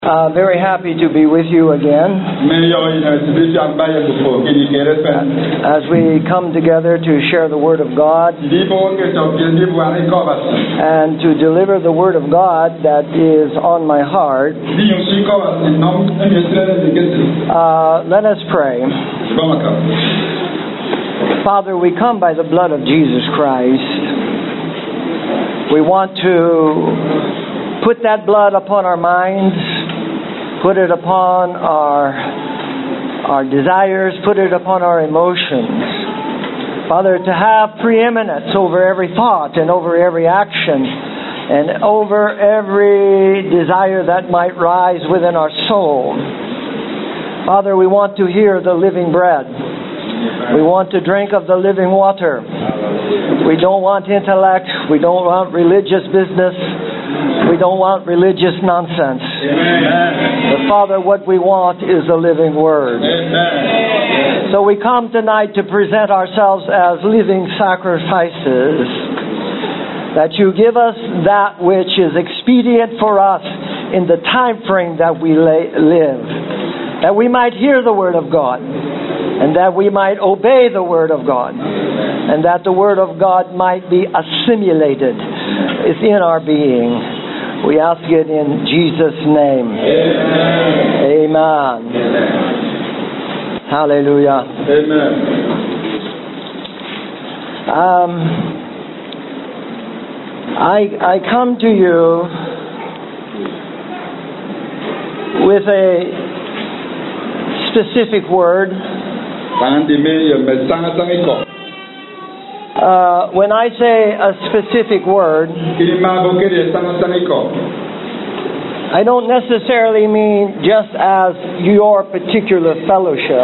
Very happy to be with you again as we come together to share the Word of God and to deliver the Word of God that is on my heart. Let us pray. Father, we come by the blood of Jesus Christ. We want to put that blood upon our minds, put it upon our desires, put it upon our emotions. Father, to have preeminence over every thought and over every action and over every desire that might rise within our soul. Father, we want to hear the living bread. We want to drink of the living water. We don't want intellect. We don't want religious business. We don't want religious nonsense. But Father, what we want is the living Word. So we come tonight to present ourselves as living sacrifices, that you give us that which is expedient for us in the time frame that we live, that we might hear the Word of God, and that we might obey the Word of God, and that the Word of God might be assimilated within our being. We ask it in Jesus' name. Amen. Amen. Hallelujah. Amen. I come to you with a specific word. When I say a specific word, I don't necessarily mean just as your particular fellowship,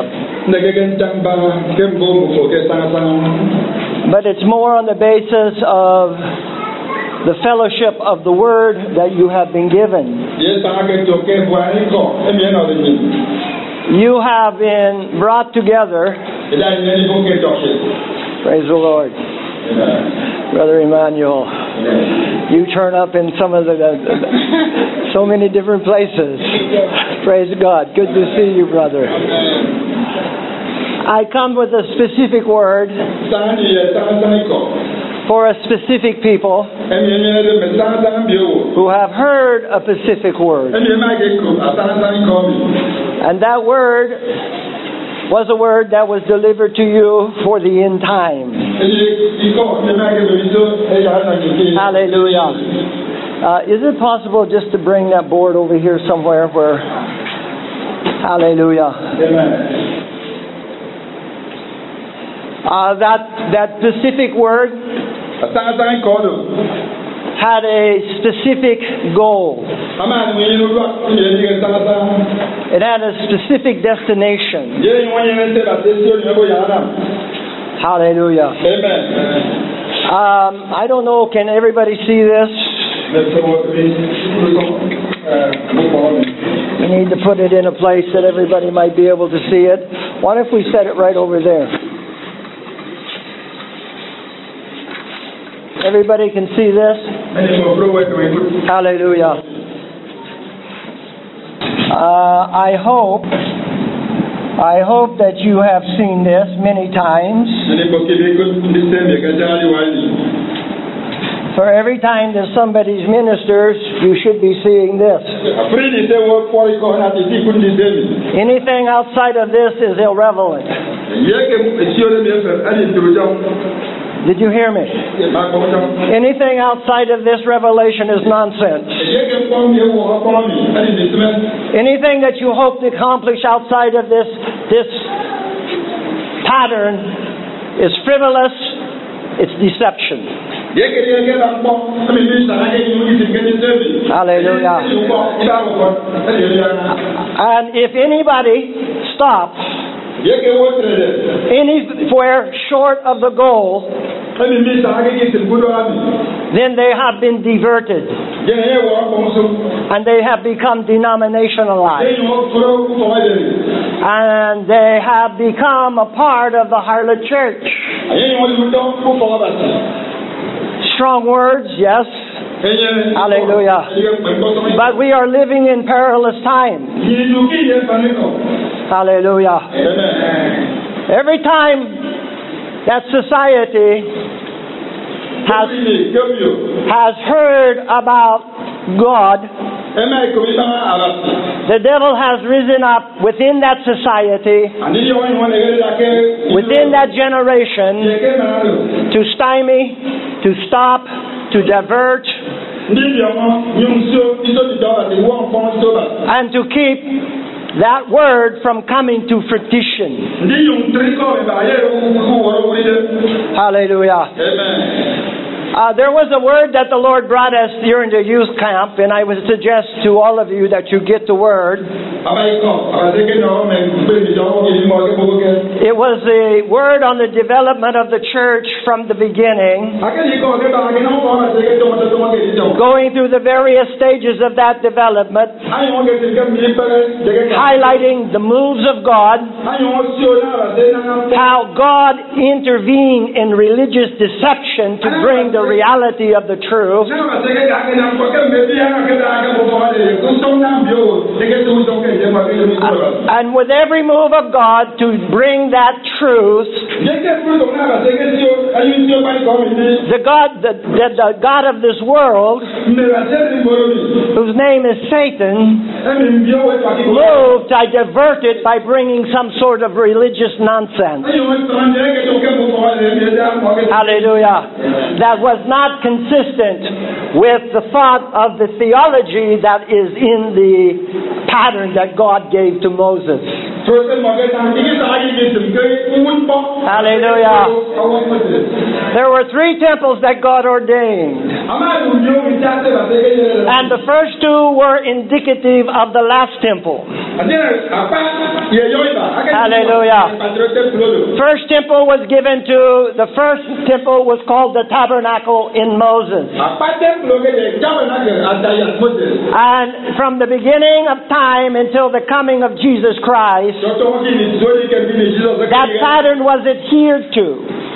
but it's more on the basis of the fellowship of the Word that you have been given. You have been brought together. Praise the Lord. Brother Emmanuel, you turn up in some of so many different places. Praise God. Good to see you, brother. I come with a specific word for a specific people who have heard a specific word. And that word was a word that was delivered to you for the end time. Hallelujah. Is it possible just to bring that board over here somewhere where... Hallelujah. That specific word had a specific goal. It had a specific destination. Hallelujah. Amen. I don't know, can everybody see this? We need to put it in a place that everybody might be able to see it. What if we set it right over there? Everybody can see this? Hallelujah. I hope that you have seen this many times. For every time that somebody's ministers, you should be seeing this. Anything outside of this is irrelevant. Did you hear me? Anything outside of this revelation is nonsense. Anything that you hope to accomplish outside of this pattern is frivolous. It's deception. Hallelujah. And if anybody stops anywhere short of the goal, then they have been diverted and they have become denominationalized and they have become a part of the harlot church. Strong words, yes. Hallelujah. But we are living in perilous times. Hallelujah. Every time that society has heard about God, the devil has risen up within that society, within that generation, to stymie, to stop, to divert, and to keep that word from coming to fruition. Hallelujah. There was a word that the Lord brought us during the youth camp, and I would suggest to all of you that you get the word. It was a word on the development of the church from the beginning, going through the various stages of that development, highlighting the moves of God, how God intervened in religious deception to bring the reality of the truth, and with every move of God to bring that truth. The God of this world, whose name is Satan, moved to divert it by bringing some sort of religious nonsense. Hallelujah. That was not consistent with the thought of the theology that is in the pattern that God gave to Moses. Hallelujah. There were 3 temples that God ordained. And the first 2 were indicative of the last temple. Hallelujah. First temple was given to, the first temple was called the tabernacle in Moses. And from the beginning of time until the coming of Jesus Christ, that pattern was adhered to.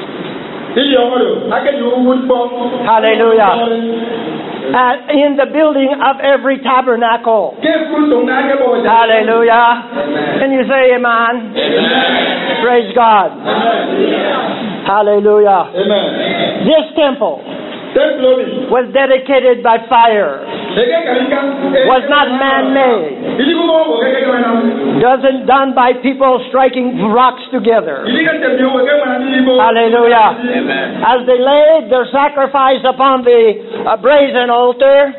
Hallelujah. In the building of every tabernacle. Hallelujah. Can you say amen? Amen. Praise God. Amen. Hallelujah. Amen. This temple was dedicated by fire. Was not man-made. Wasn't done by people striking rocks together. Hallelujah. Amen. As they laid their sacrifice upon the brazen altar,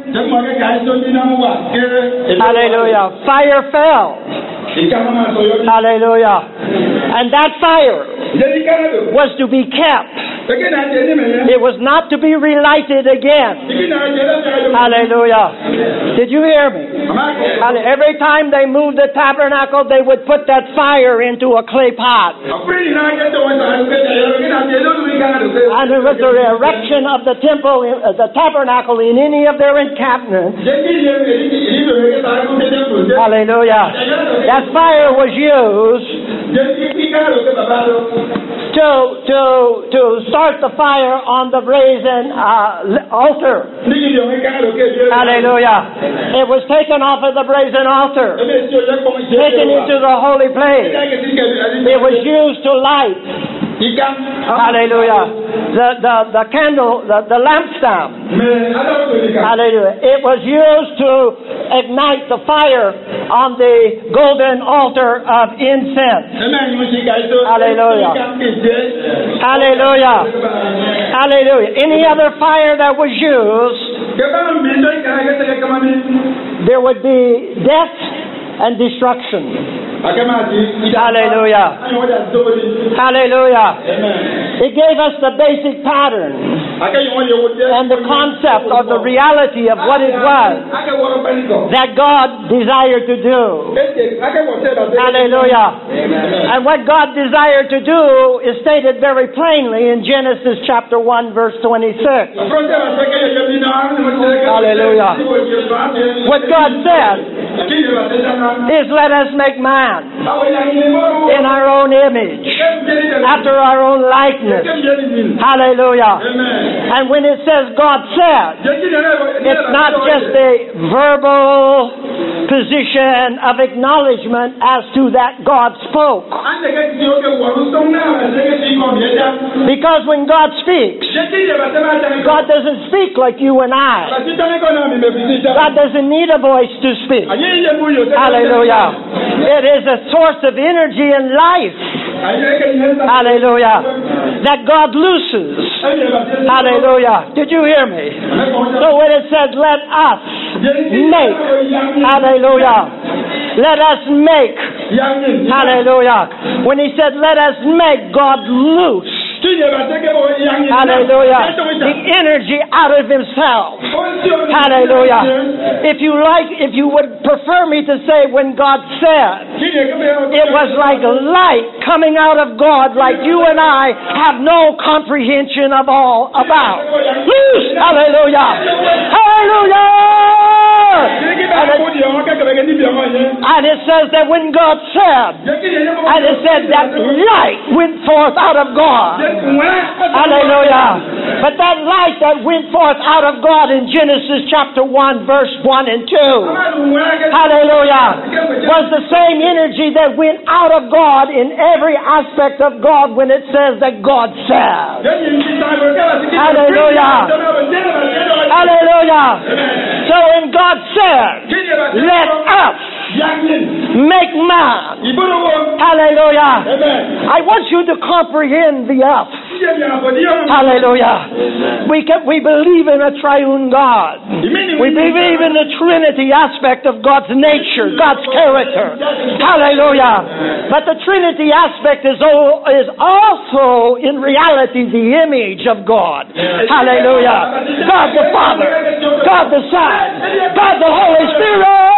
hallelujah, fire fell. Hallelujah. And that fire was to be kept. It was not to be relighted again. Hallelujah. Did you hear me? Every time they moved the tabernacle, they would put that fire into a clay pot. And it was the erection of the temple, the tabernacle in any of their encampments. Hallelujah. That fire was used to start the fire on the brazen altar. Hallelujah. It was taken off of the brazen altar, taken into the holy place. It was used to light. Hallelujah. The candle, the lampstand. Hallelujah. It was used to ignite the fire on the golden altar of incense. Hallelujah. Hallelujah. Hallelujah. Any other fire that was used, there would be death and destruction. Hallelujah. Hallelujah. It gave us the basic pattern and the concept of the reality of what it was that God desired to do. Hallelujah. And what God desired to do is stated very plainly in Genesis chapter 1 verse 26. Hallelujah. What God said is let us make man in our own image, after our own likeness. Hallelujah. And when it says God said, it's not just a verbal position of acknowledgement as to that God spoke. Because when God speaks, God doesn't speak like you and I. God doesn't need a voice to speak. Hallelujah. It is a source of energy and life. Hallelujah. That God looses. Hallelujah. Did you hear me? So when it says, let us make. Hallelujah. Let us make. Hallelujah. When he said, let us make, God loose. Hallelujah. The energy out of himself. Hallelujah. If you would prefer me to say when God said, it was like light coming out of God like you and I have no comprehension of all about. Loose. Hallelujah. Hallelujah. And it says that when God said, and it said that light went forth out of God. Hallelujah. But that light that went forth out of God in Genesis chapter 1, verse 1 and 2, hallelujah, was the same energy that went out of God in every aspect of God when it says that God said. Hallelujah. Hallelujah. So when God said, let us make man. Hallelujah. I want you to comprehend the us. Hallelujah. We believe in a triune God. We believe in the Trinity aspect of God's nature, God's character. Hallelujah. But the Trinity aspect is also in reality the image of God. Hallelujah. God the Father, God the Son, God the Holy Spirit.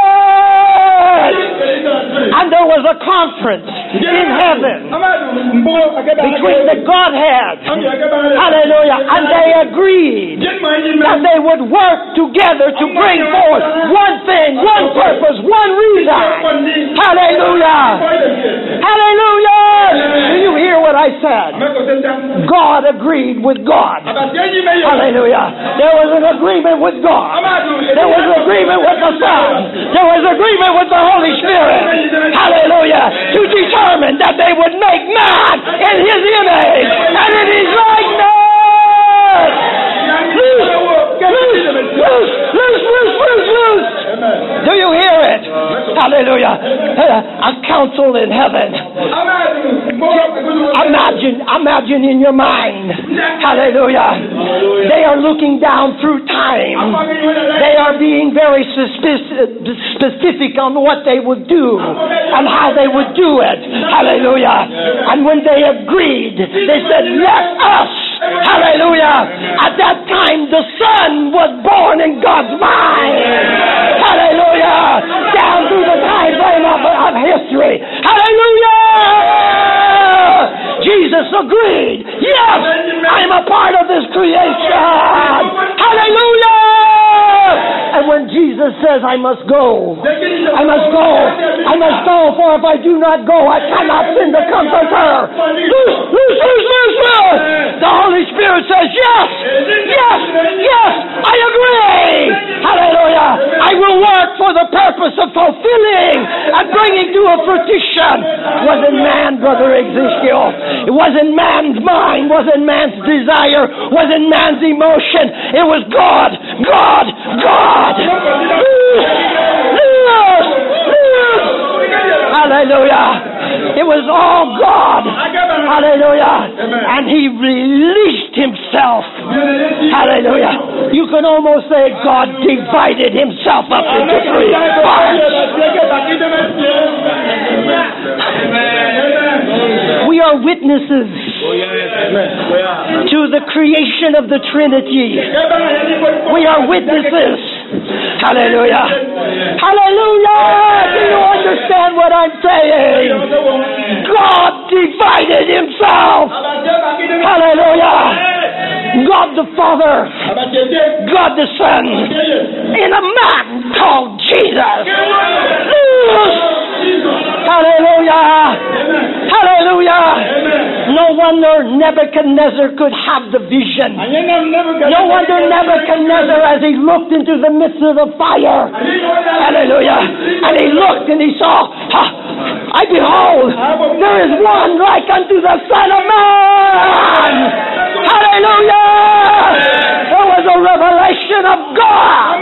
And there was a conference in heaven between the Godhead, hallelujah, and they agreed that they would work together to bring forth one thing, one purpose, one reason. Hallelujah. Hallelujah. Do you hear what I said? God agreed with God. Hallelujah. There was an agreement with God. There was an agreement with the Son. There was agreement with the Holy Spirit. Hallelujah. To determine that they would make man in his image and in his likeness. Loose. Do you hear it? Hallelujah. A council in heaven. Imagine in your mind. Hallelujah. They are looking down through time. They are being very specific on what they would do and how they would do it. Hallelujah. And when they agreed, they said, let us. Hallelujah. At that time, the Son was born in God's mind. Hallelujah. Down through the time frame of history. Hallelujah. Jesus agreed. Yes, I'm a part of this creation. Hallelujah. And when Jesus says, I must go, for if I do not go, I cannot send the Comforter. Loose. The Holy Spirit says, yes, I agree. Hallelujah. I will work for the purpose of fulfilling and bringing to a fruition. It wasn't man, Brother Ezekiel. It wasn't man's mind, wasn't man's desire, wasn't man's emotion. It was God. Hallelujah. It was all God. Hallelujah. And he released himself. Hallelujah. You can almost say God divided himself up into three parts. We are witnesses to the creation of the Trinity. We are witnesses. Hallelujah. Hallelujah. Do you understand what I'm saying? God divided himself. Hallelujah. God the Father, God the Son, in a man called Jesus. wonder Nebuchadnezzar could have the vision. No wonder Nebuchadnezzar, as he looked into the midst of the fire, hallelujah, and he looked and he saw, I behold, there is one like unto the Son of Man. Hallelujah! There was a revelation of God.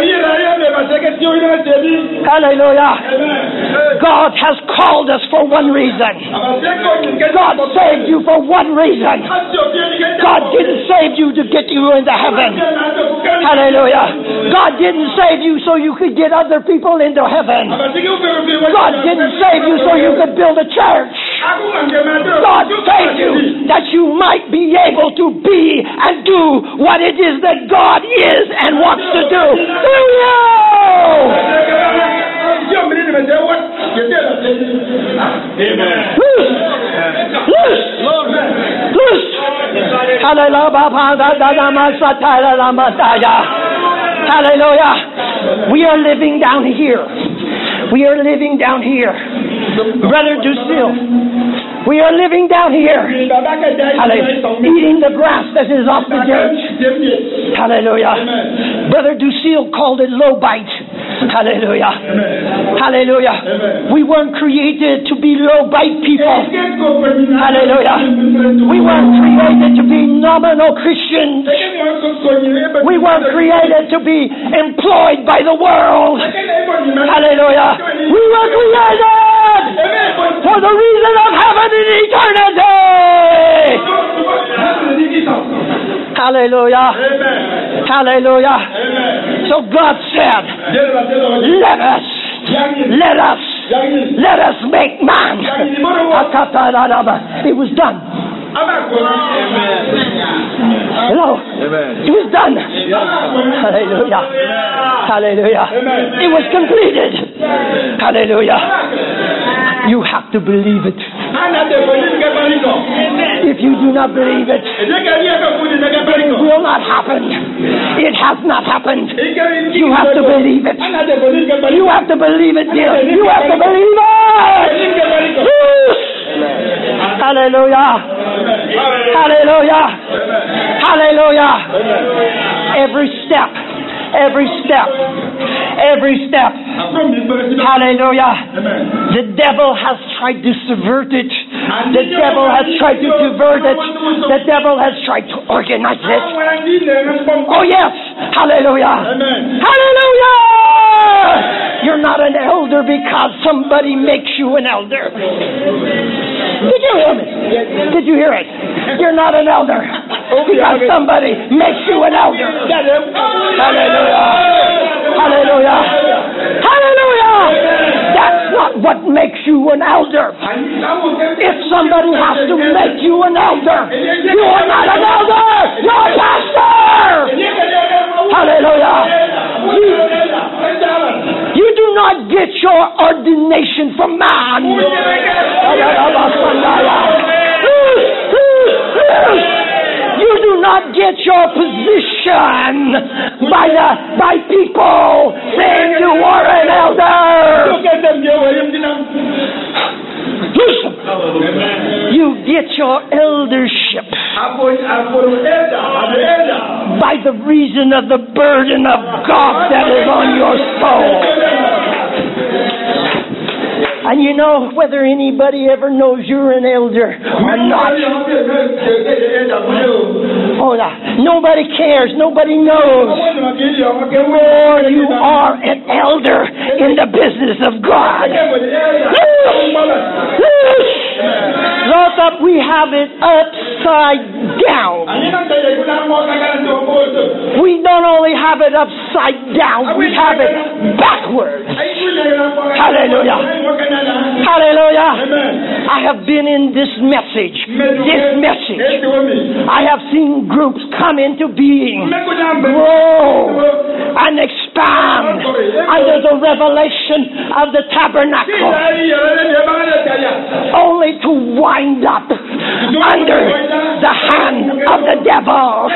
Hallelujah! God has called us for one reason. God saved you for one reason. God didn't save you to get you into heaven. Hallelujah! God didn't save you so you could get other people into heaven. God didn't save you so you could build a church. God saved you that you might be able to be and do what it is that God is and wants to do through you. Hallelujah. We are living down here. We are living down here. Brother Dusil, we are living down here. Hallelujah. Eating the grass that is off the dirt. Hallelujah. Brother Dusil called it low bite. Hallelujah. Hallelujah. We weren't created to be low bite people. Hallelujah. We weren't created to be nominal Christians. We weren't created to be employed by the world. Hallelujah. We were created for the reason of heaven and eternity. Hallelujah. Hallelujah. So God said, let us make man. It was done. Hello. It was done. Hallelujah. Hallelujah. It was completed. Hallelujah. You have to believe it. If you do not believe it, it will not happen. It has not happened. You have to believe it. You have to believe it, dear. You have to believe it. Hallelujah. Hallelujah. Hallelujah. Every step. Hallelujah. The devil has tried to subvert it. The devil has tried to divert it. The devil has tried to organize it. Oh yes. Hallelujah. Hallelujah. You're not an elder because somebody makes you an elder. Did you hear me? Did you hear it? You're not an elder because somebody makes you an elder. Hallelujah. Hallelujah. Hallelujah. That's not what makes you an elder. If somebody has to make you an elder, you are not an elder. You're a pastor. Hallelujah. You do not get your ordination from man. You do not get your position by people saying you are an elder. Listen, you get your eldership by the reason of the burden of God that is on your soul. And you know whether anybody ever knows you're an elder or not. Oh, nobody cares. Nobody knows. The more you are an elder in the business of God. Lord, we have it upside down. We don't only have it upside down, we have it backwards. Hallelujah. Hallelujah. I have been in this message. I have seen groups come into being, grow, and expand under the revelation of the tabernacle, only to wind up under the hand of the devil.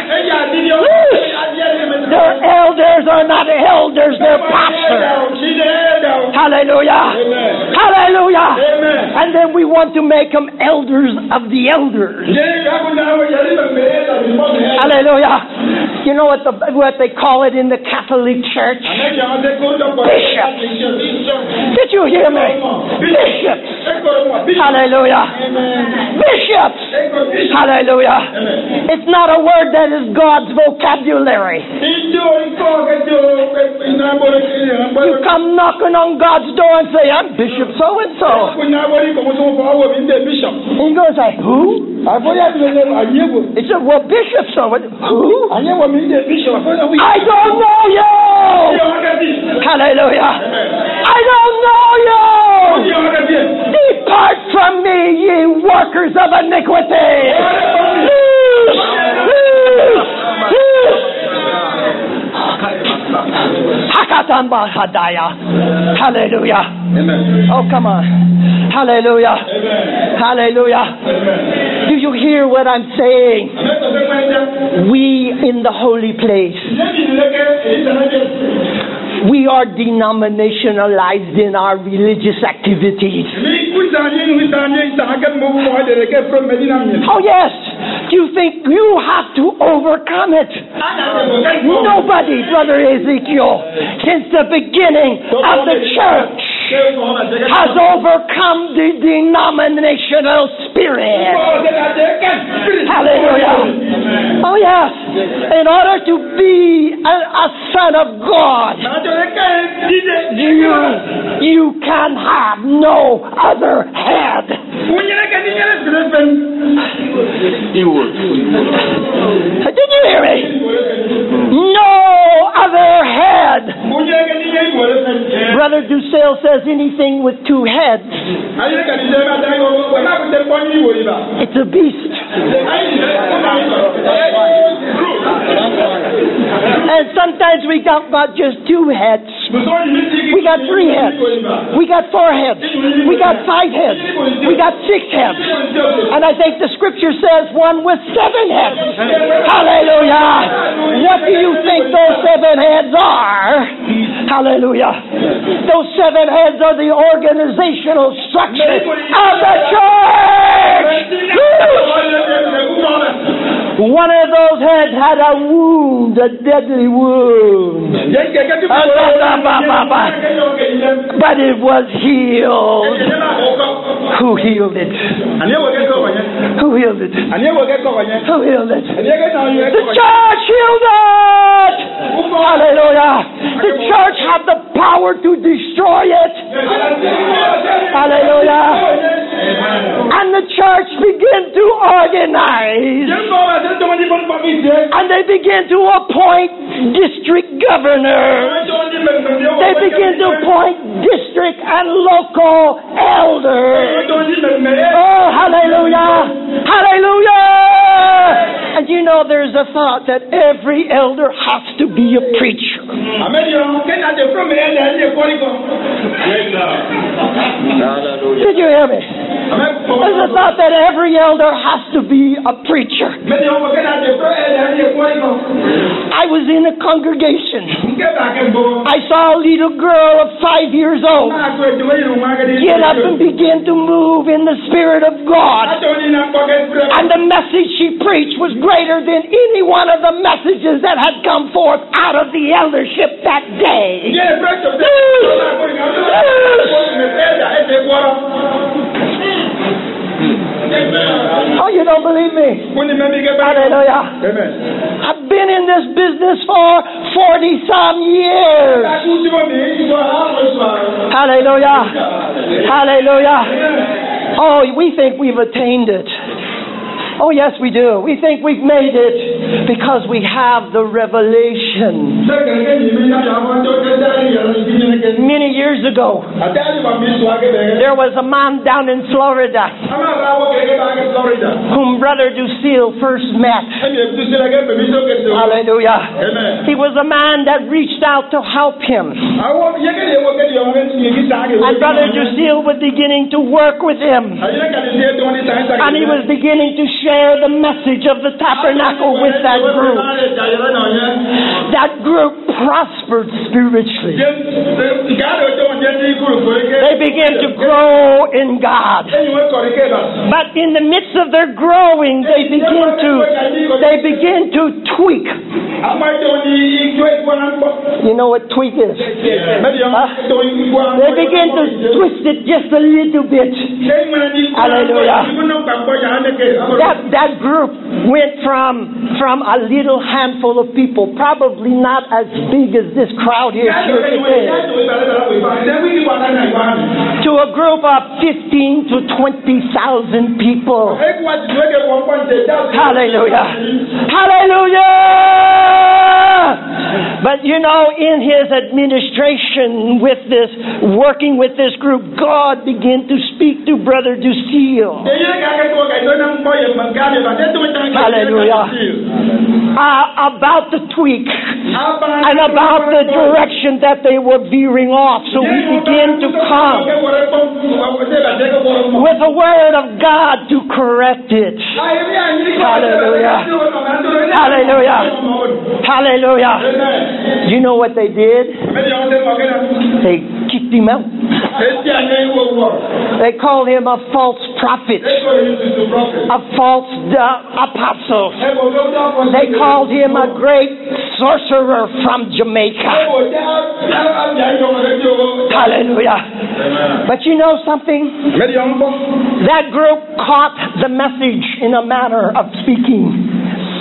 Their elders are not elders, they're pastors. Hallelujah. Hallelujah. Amen. And then we want to make them elders of the elders. Hallelujah. You know what they call it in the Catholic Church? Bishop. Did you hear me? Bishop. Hallelujah. Bishop. Hallelujah. It's not a word that is God's vocabulary. You come knocking on God's door and say, I'm Bishop so-and-so. And you go and say, who? He said, well, Bishop so-and-so. Who? I don't know you. Hallelujah. I don't know you. Depart from me, ye workers of iniquity. Hallelujah. Amen. Oh, come on. Hallelujah. Amen. Hallelujah. Amen. Do you hear what I'm saying? We in the holy place, we are denominationalized in our religious activities. Oh yes, you think you have to overcome it. Nobody, Brother Ezekiel, since the beginning of the church has overcome the denominational spirit. Hallelujah. Oh yes, in order to be a son of God, you can have no other head. Did you hear me? No other head. Brother Dussel says anything with two heads, it's a beast. And sometimes we got not just two heads. We got three heads. We got four heads. We got five heads. We got six heads. And I think the scripture says one with seven heads. Hallelujah. What do you think those seven heads are? Hallelujah. Those seven heads are the organizational structure of the church. One of those heads had a wound, a deadly wound. But it was healed. Who healed it? Who healed it? Who healed it? The church healed it. Hallelujah. The church had the power to destroy it. Hallelujah. And the church began to organize. And they began to appoint district governors. They began to appoint district and local elders. Oh, hallelujah. Hallelujah. And you know there's a thought that every elder has to be a preacher. Did you hear me? There's a thought that every elder has to be a preacher. I was in a congregation. I saw a little girl of 5 years old get up and begin to move in the Spirit of God. And the message she preached was greater than any one of the messages that had come forth out of the eldership that day. Oh, you don't believe me? Hallelujah. I've been in this business for 40-some years. Hallelujah. Hallelujah. Oh, we think we've attained it. Oh, yes, we do. We think we've made it because we have the revelation. Many years ago, there was a man down in Florida whom Brother Dussel first met. Hallelujah. He was a man that reached out to help him. And Brother Dussel was beginning to work with him. And he was beginning to show share the message of the tabernacle with that group. That group prospered spiritually. They began to grow in God. But in the midst of their growing, they begin to tweak. You know what tweak is? They begin to twist it just a little bit. Hallelujah. That group went from a little handful of people, probably not as big as this crowd here today, to a group of 15 to 20,000 people. Hallelujah. Hallelujah. But you know, in his administration with this, working with this group, God began to speak to Brother Ducille. Hallelujah. About the tweak and about the direction that they were veering off. So we begin to come with a word of God to correct it. Hallelujah. Hallelujah. Hallelujah. You know what they did? They kicked him out. They called him a false prophet, a false apostle. They called him a great sorcerer from Jamaica. Hallelujah. But you know something? That group caught the message in a manner of speaking.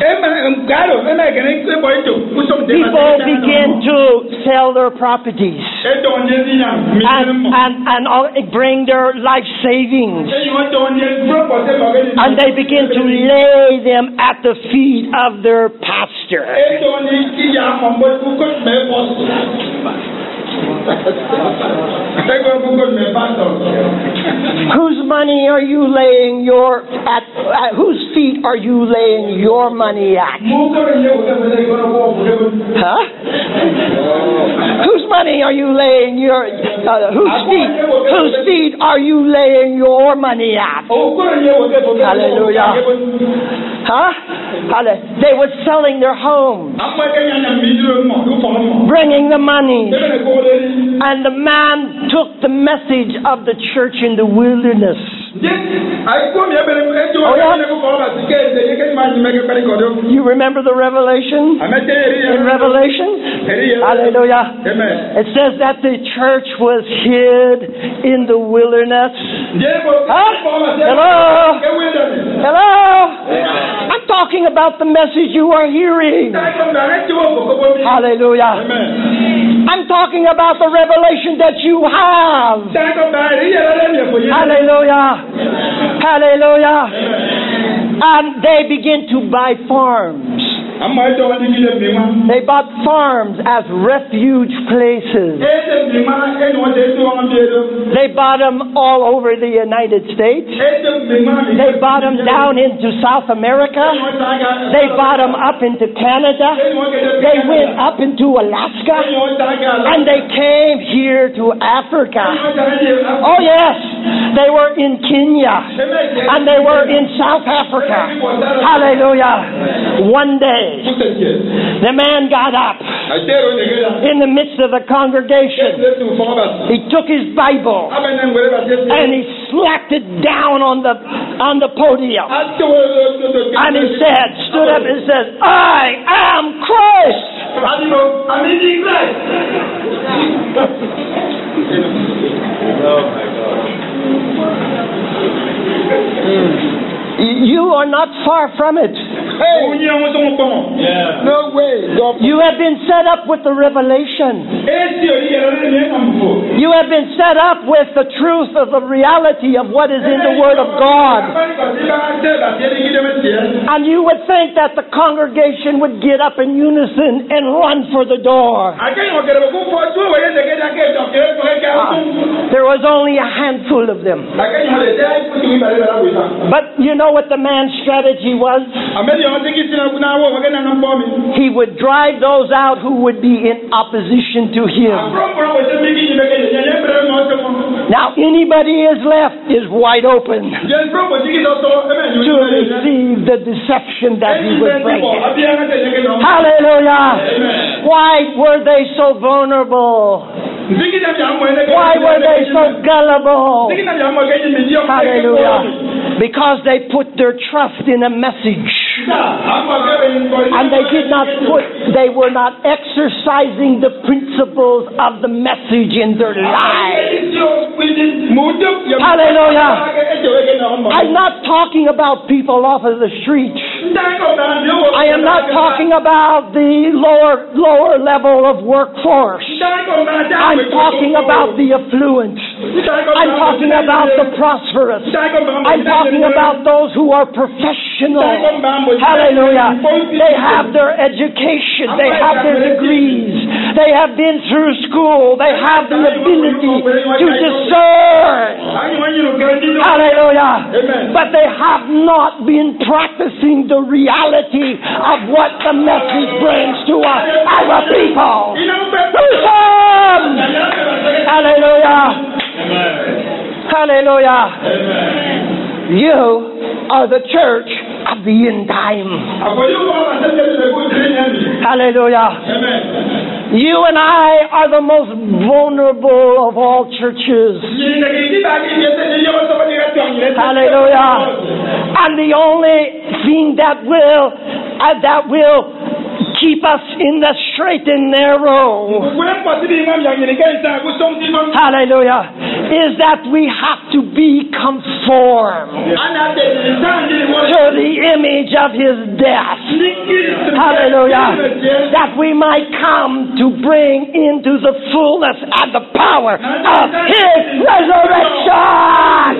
People begin to sell their properties and bring their life savings, and they begin to lay them at the feet of their pastor. Whose money are you laying at whose feet are you laying your money at? Huh? Whose money are you laying whose feet are you laying your money at? Hallelujah. Huh? They were selling their homes, bringing the money. And the man took the message of the church in the wilderness. You remember the Revelation? In Revelation? Hallelujah. It says that the church was hid in the wilderness. Huh? Hello? Hello? I'm talking about the message you are hearing. Hallelujah. I'm talking about the revelation that you have. Hallelujah. Hallelujah. And they begin to buy farms. They bought farms as refuge places. They bought them all over the United States. They bought them down into South America. They bought them up into Canada. They went up into Alaska. And they came here to Africa. Oh yes, they were in Kenya. And they were in South Africa. Hallelujah. One day, the man got up in the midst of the congregation. He took his Bible and he slapped it down on the podium. And he stood up and said, "I am Christ." Oh my God. You are not far from it. Hey. Yeah. No way. You have been set up with the revelation. You have been set up with the truth of the reality of what is in the Word of God. And you would think that the congregation would get up in unison and run for the door. There was only a handful of them. But you know what the man's strategy was? He would drive those out who would be in opposition to him. Now anybody is left is wide open to receive the deception that he would bring. Hallelujah. Why were they so vulnerable? Why were they so gullible? Hallelujah. Because they put their trust in a message. And they were not exercising the principles of the message in their lives. Hallelujah. I'm not talking about people off of the street. I am not talking about the lower level of workforce. I'm talking about the affluent. I'm talking about the prosperous. I'm talking about those who are professional. Hallelujah. They have their education. They have their degrees. They have been through school. They have the ability to discern. Hallelujah. But they have not been practicing the reality of what the message brings to us as a people. Listen! Hallelujah. Hallelujah. You are the church of the end time. Hallelujah. You and I are the most vulnerable of all churches. Hallelujah. And the only thing that will keep us in the straight and narrow, hallelujah, is that we have to be conformed to the image of his death. Hallelujah. That we might come to bring into the fullness and the power of his resurrection.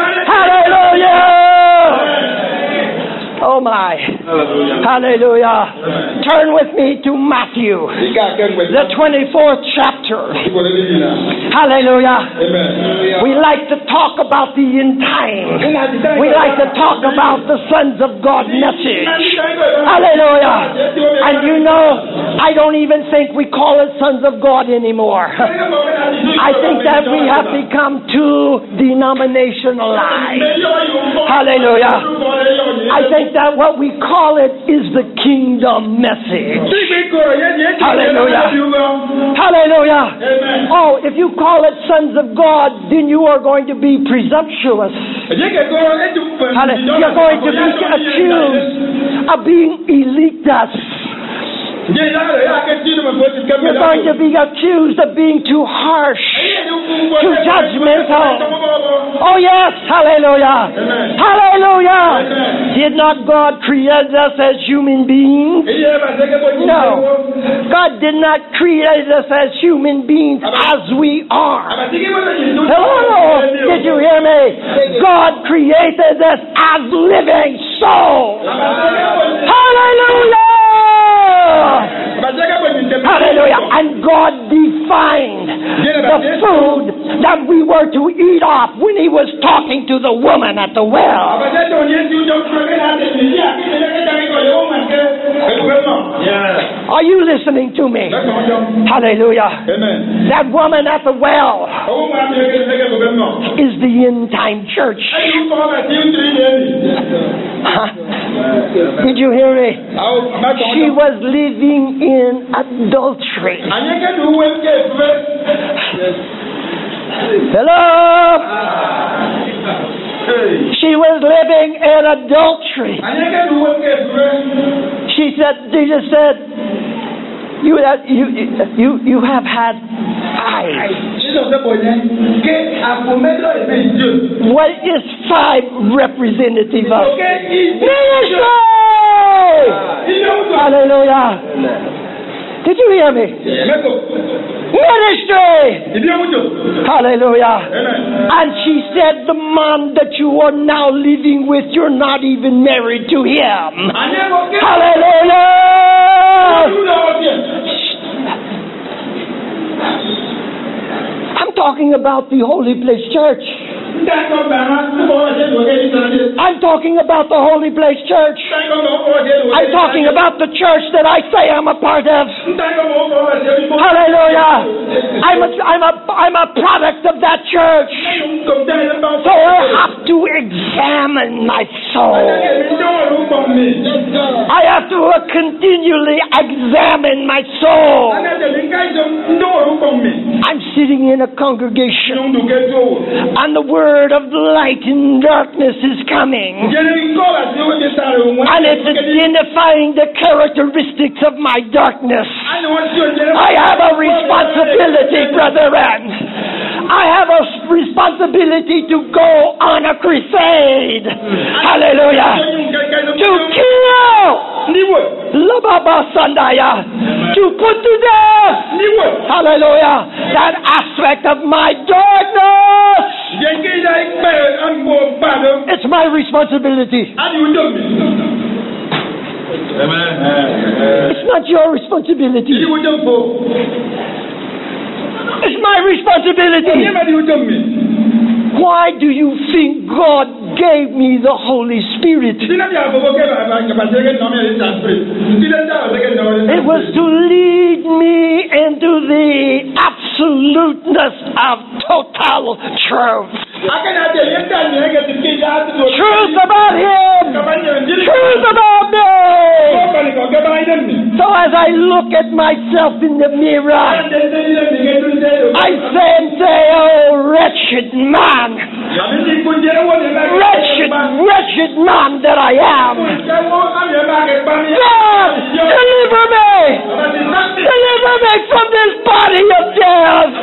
Hallelujah. Oh my. Hallelujah. Turn with me to Matthew, the 24th chapter. Hallelujah. We like to talk about the end time. We like to talk about the sons of God message. Hallelujah. And you know, I don't even think we call it sons of God anymore. I think that we have become too denominationalized. Hallelujah. I think that what we call it is the kingdom message. Hallelujah. Hallelujah. Oh, if you call it sons of God, then you are going to be presumptuous. You're going to be accused of being elitist. You're going to be accused of being too harsh, too judgmental. Oh yes, hallelujah. Hallelujah. Did not God create us as human beings? No. God did not create us as human beings as we are. Hello, did you hear me? God created us as living souls. Hallelujah. Hallelujah. And God defined the food that we were to eat off when he was talking to the woman at the well. Are you listening to me? Hallelujah. That woman at the well is the end time church. Did you hear me? She was living in adultery. Hello? She was living in adultery. Jesus said, you have had eyes. What is 5 representative of? Ministry! Hallelujah. Did you hear me? Ministry! Hallelujah. And she said, the man that you are now living with, you're not even married to him. Hallelujah! I'm talking about the Holy Place Church. I'm talking about the Holy Place Church. I'm talking about the church that I say I'm a part of. Hallelujah. I'm a product of that church. So I have to examine my soul. I have to continually examine my soul. I'm sitting in a congregation, and the word of light and darkness is coming, and it's identifying the characteristics of my darkness. I have a responsibility, brethren. I have a responsibility to go on a crusade. Hallelujah. To kill. Lababa Sandaya. To put to death. Hallelujah. That aspect of my darkness. It's my responsibility. It's not your responsibility. It's my responsibility. Why do you think God gave me the Holy Spirit? It was to lead me into the absoluteness of total truth. Truth about Him. Truth about me. So as I look at myself in the mirror, I say, oh, wretched man. Wretched man that I am. God, deliver me. Deliver me from this body of death.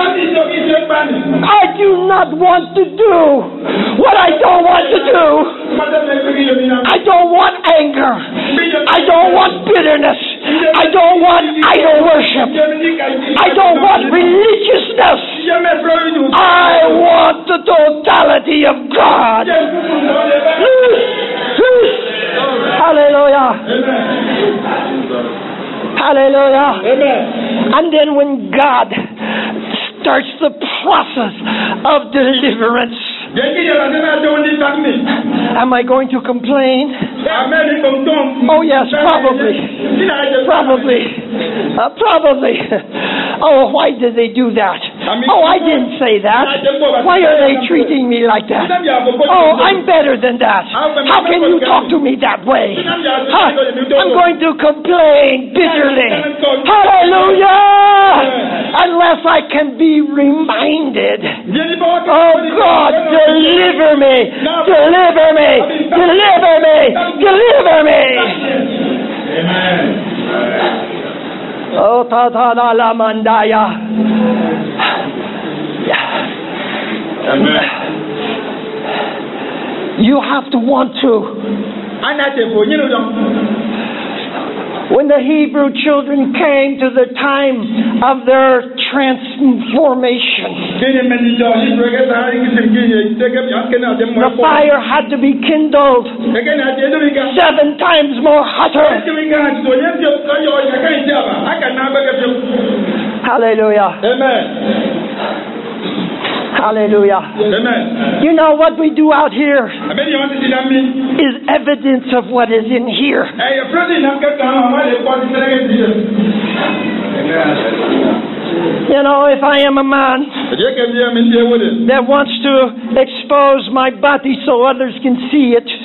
I do not want to do what I don't want to do. I don't want anger. I don't want bitterness. I don't want idol worship. I don't want religiousness. I want the totality of God. Hallelujah. Hallelujah. And then when God starts the process of deliverance, am I going to complain? Oh yes, probably. Probably. Oh, why did they do that? Oh, I didn't say that. Why are they treating me like that? Oh, I'm better than that. How can you talk to me that way? I'm going to complain bitterly. Hallelujah! Unless I can be reminded. Oh God, deliver me! Deliver me! Deliver me! Deliver me! Amen. Oh, Tata la Mandaya. Amen. You have to want to. When the Hebrew children came to the time of their transformation, the fire had to be kindled 7 times more hotter. Hallelujah. Amen. Hallelujah. Amen. You know what we do out here is evidence of what is in here. You know, if I am a man that wants to expose my body so others can see it,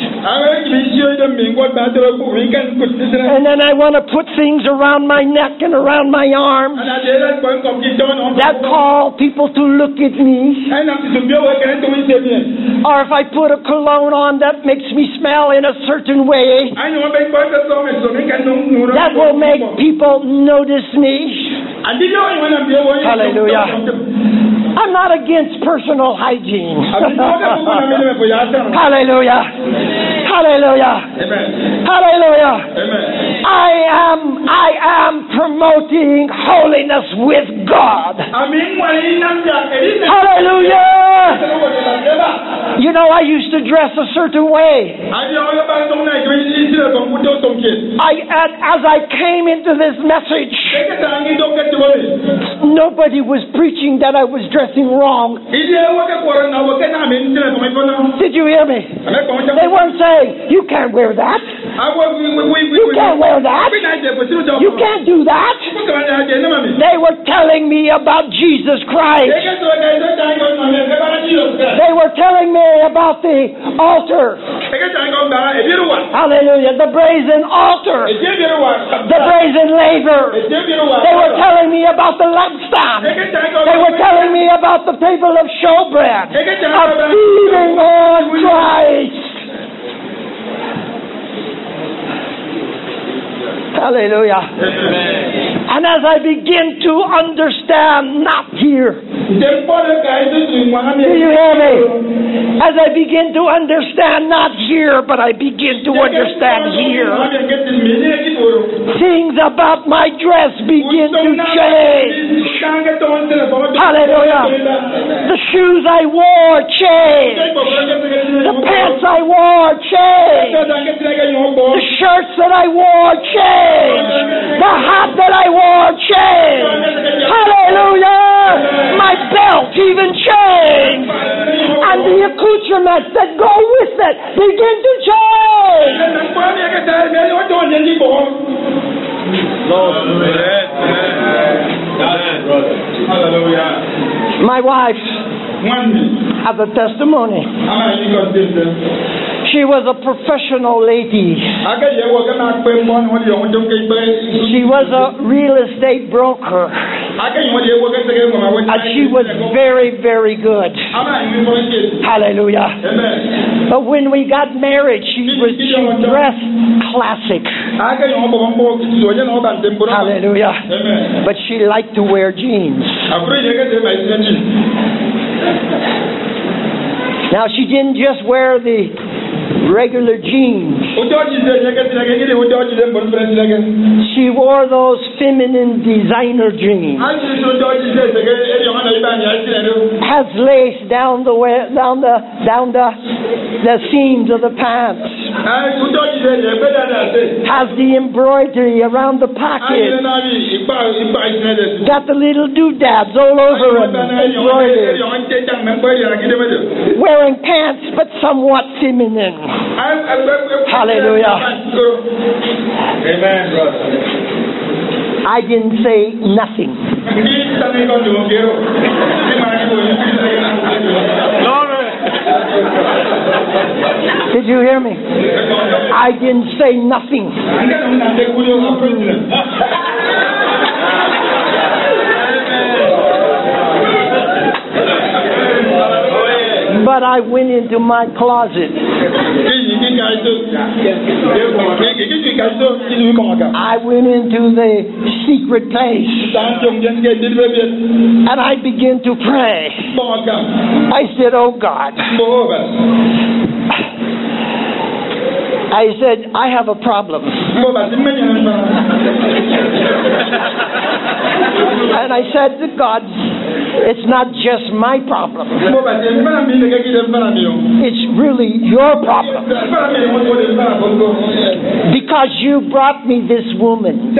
and then I want to put things around my neck and around my arms that call people to look at me, or if I put a cologne on that makes me smell in a certain way, that will make people notice me. Hallelujah. I'm not against personal hygiene. Hallelujah. Hallelujah. Hallelujah. I am promoting holiness with God. Hallelujah. You know, I used to dress a certain way. As I came into this message, nobody was preaching that I was dressing wrong. Did you you hear me? They weren't saying, you can't wear that. You can't wear that. You can't do that. They were telling me about Jesus Christ. They were telling me about the altar. Hallelujah. The brazen altar. The brazen laver. They were telling me about the lampstand. They were telling me about the table of showbread. Of feeding on Christ. Hallelujah. And as I begin to understand, not here. Do you hear me? As I begin to understand, not here, but I begin to understand here. Things about my dress begin to change. Hallelujah. The shoes I wore changed. The pants I wore changed. The shirts that I wore changed. The hat that I wore changed. Hallelujah. My belt even changed. And the accoutrements that go with it begin to change. My wife has a testimony. She was a professional lady. She was a real estate broker. And she was very, very good. Hallelujah. But when we got married, she dressed classic. Hallelujah. But she liked to wear jeans. Now she didn't just wear the regular jeans. She wore those feminine designer jeans. Has lace down the seams of the pants. Has the embroidery around the pocket. Got the little doodads all over him. Embroidered. Wearing pants, but somewhat feminine. Hallelujah. Amen, brother. I didn't say nothing. Did you hear me? I didn't say nothing. But I went into my closet. I went into the secret place. And I began to pray. I said, oh God. I said, I have a problem. And I said to God, it's not just my problem. It's really your problem. Because you brought me this woman.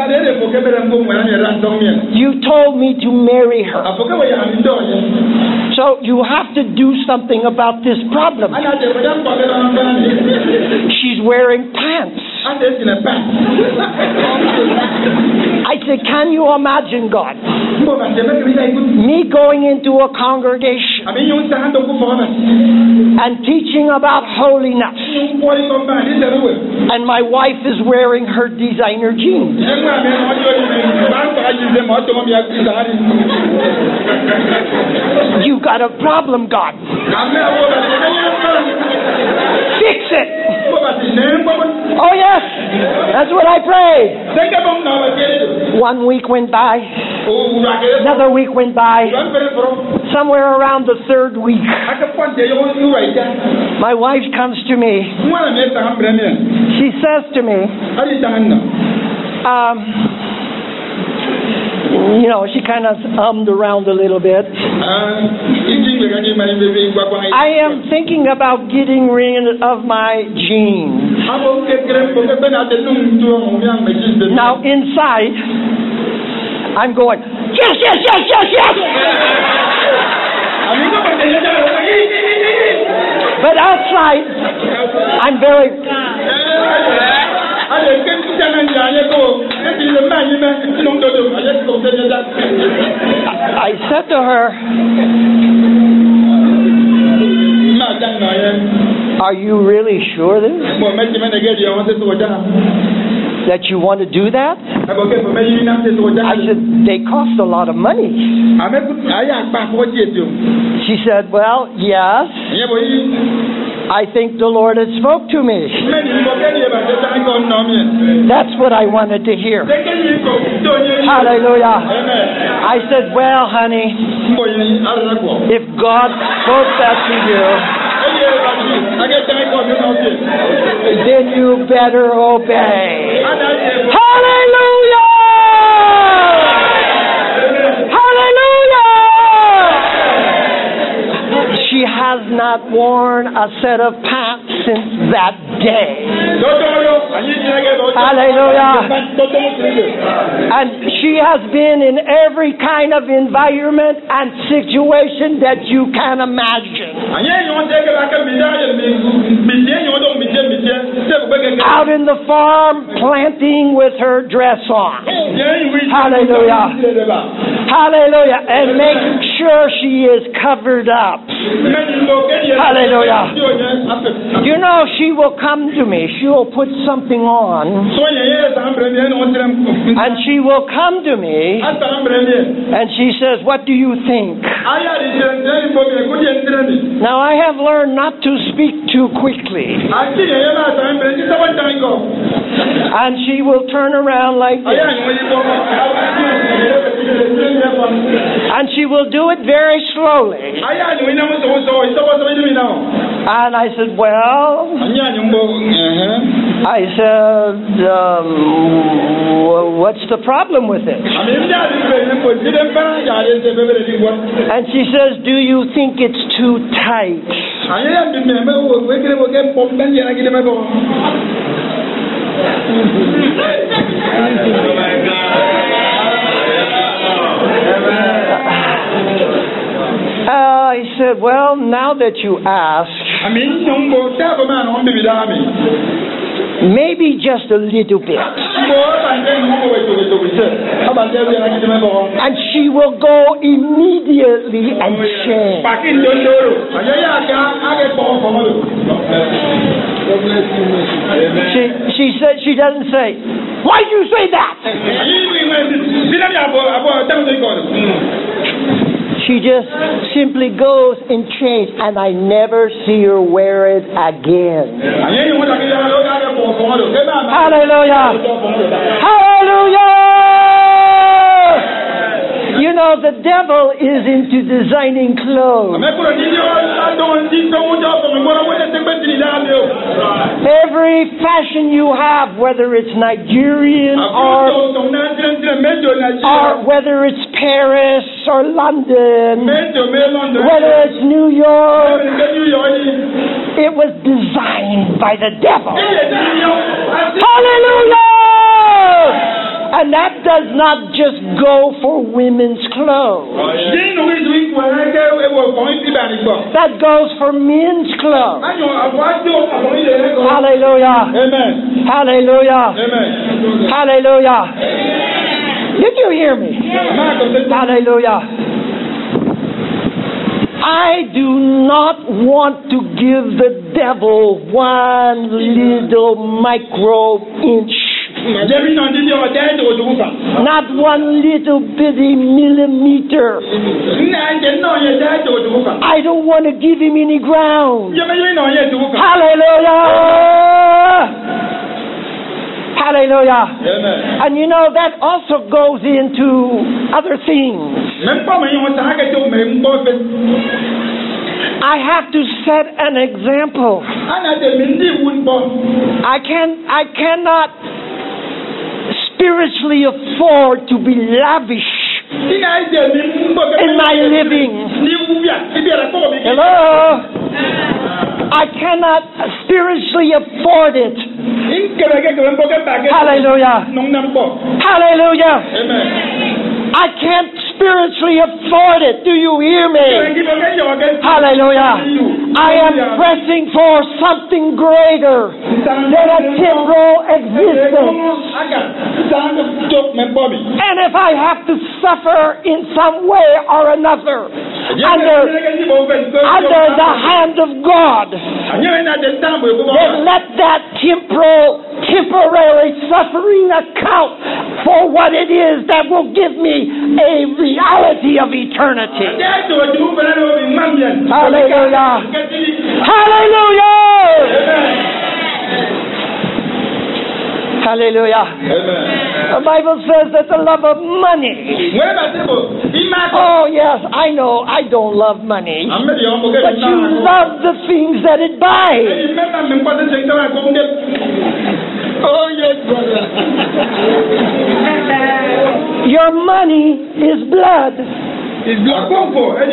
You told me to marry her. So you have to do something about this problem. She's wearing pants. I said, can you imagine, God, me going into a congregation and teaching about holiness, and my wife is wearing her designer jeans? You got a problem, God. Fix it. Oh yes, that's what I prayed. 1 week went by. Another week went by. Somewhere around the third week, my wife comes to me. She says to me, she kind of hummed around a little bit. I am thinking about getting rid of my jeans. Now inside, I'm going, yes, yes, yes, yes, yes. But outside, I'm very... I said to her, are you really sure that you want to do that? I said, they cost a lot of money. She said, well, yes. I think the Lord had spoke to me. That's what I wanted to hear. Hallelujah. I said, well, honey, if God spoke that to you, then you better obey. Hallelujah! Hallelujah! She has not worn a set of pants since that day. Hallelujah. And she has been in every kind of environment and situation that you can imagine. Out in the farm, planting with her dress on. Hallelujah. Hallelujah. And making sure she is covered up. Hallelujah. You know, she will come to me. She will put something on. And she will come to me. And she says, what do you think? Now, I have learned not to speak too quickly. And she will turn around like this. And she will do it very slowly. And I said, well, I said, what's the problem with it? And she says, do you think it's too tight? I said, well, now that you ask, maybe just a little bit. And she will go immediately and change. She said, she doesn't say, why do you say that? She just simply goes and changes, and I never see her wear it again. Hallelujah! Hallelujah! You know, the devil is into designing clothes. Every fashion you have, whether it's Nigerian or whether it's Paris or London, whether it's New York, it was designed by the devil. Hallelujah! And that does not just go for women's clothes. That goes for men's clothes. Hallelujah. Amen. Hallelujah. Amen. Hallelujah. Did you hear me? Hallelujah. I do not want to give the devil one little micro inch. Not one little bitty millimeter. I don't want to give him any ground. Hallelujah! Hallelujah. Amen. And you know, that also goes into other things. I have to set an example. I cannot spiritually afford to be lavish in my living. Hello? I cannot spiritually afford it. Hallelujah. Hallelujah. Amen. I can't spiritually afford it. Do you hear me? Hallelujah. I am pressing for something greater than a temporal existence. And if I have to suffer in some way or another under the hand of God, then let that temporary suffering account for what it is that will give me a reality of eternity. Hallelujah. Hallelujah. Hallelujah. The Bible says that the love of money. Oh yes, I know I don't love money. But you love the things that it buys. Oh yes, brother. Your money is blood. It's blood.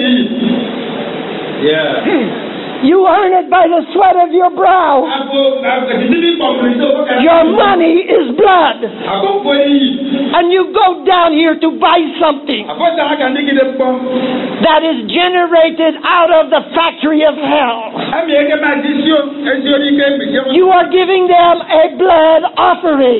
Yeah. You earn it by the sweat of your brow. Your money is blood. And you go down here to buy something that is generated out of the factory of hell. You are giving them a blood offering.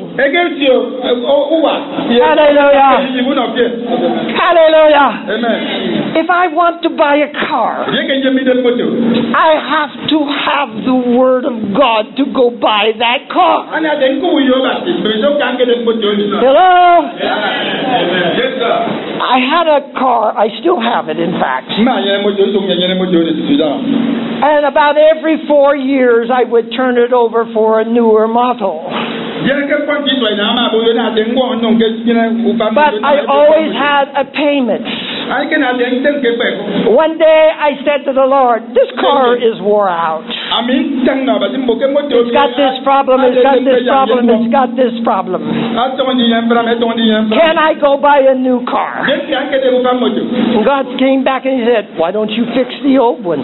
Hallelujah. Hallelujah. Amen. If I want to buy a car, I have to have the Word of God to go buy that car. Hello? Yes, sir. I had a car, I still have it in fact. And about every 4 years I would turn it over for a newer model. But I always had a payment. One day I said to the Lord, this car is wore out. It's got this problem, it's got this problem, it's got this problem. Can I go buy a new car? And God came back and he said, why don't you fix the old one?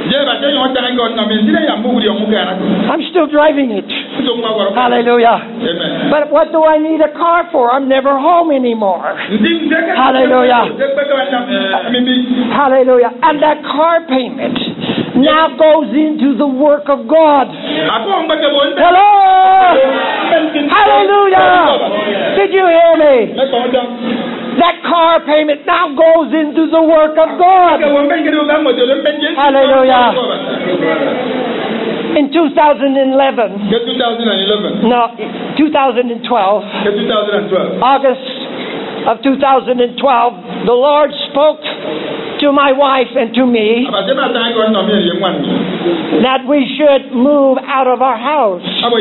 I'm still driving it. Hallelujah. Amen. But what do I need a car for? I'm never home anymore. Hallelujah. Hallelujah. And that car payment now goes into the work of God. Hello. Hallelujah. Did you hear me? That car payment now goes into the work of God. Hallelujah. In 2011. 2011. No, 2012. 2012. August of 2012, the Lord spoke to my wife and to me that we should move out of our house.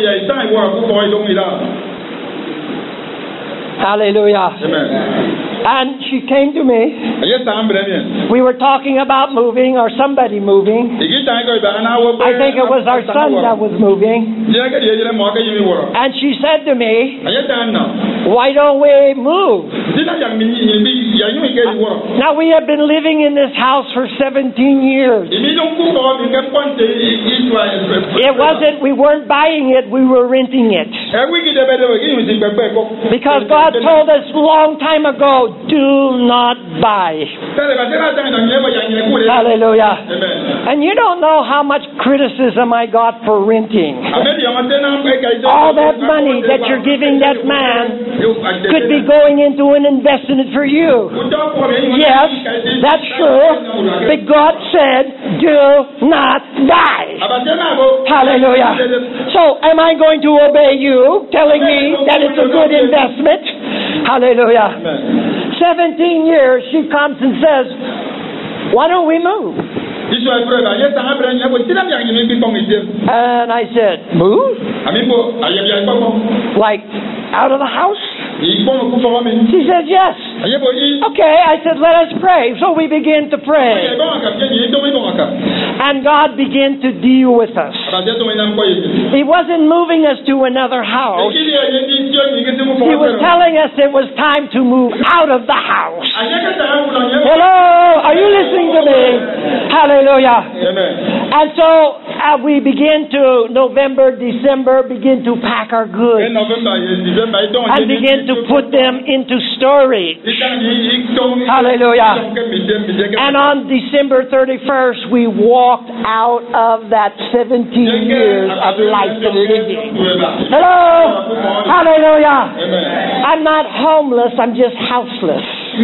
Hallelujah. Amen. And she came to me. We were talking about moving, or somebody moving. I think it was our son that was moving. And she said to me, why don't we move? Now we have been living in this house for 17 years. It wasn't, we weren't buying it, we were renting it. Because God told us a long time ago, do not buy. Hallelujah. Amen. And you don't know how much criticism I got for renting. All that money that you're giving that man could be going into an investment for you. Yes, that's true. But God said, do not buy. Hallelujah. So am I going to obey you, telling me that it's a good investment? Hallelujah. 17 years she comes and says, why don't we move? And I said, move? Like out of the house? She said, yes. Okay, I said, let us pray. So we began to pray. And God began to deal with us. He wasn't moving us to another house. He was telling us it was time to move out of the house. Hello? Are you listening to me? Hallelujah. Amen. And so we begin to, November, December, begin to pack our goods and begin to put them into storage. Hallelujah. And on December 31st, we walked out of that 17 years of life and living. Hello. Hallelujah. I'm not homeless, I'm just houseless.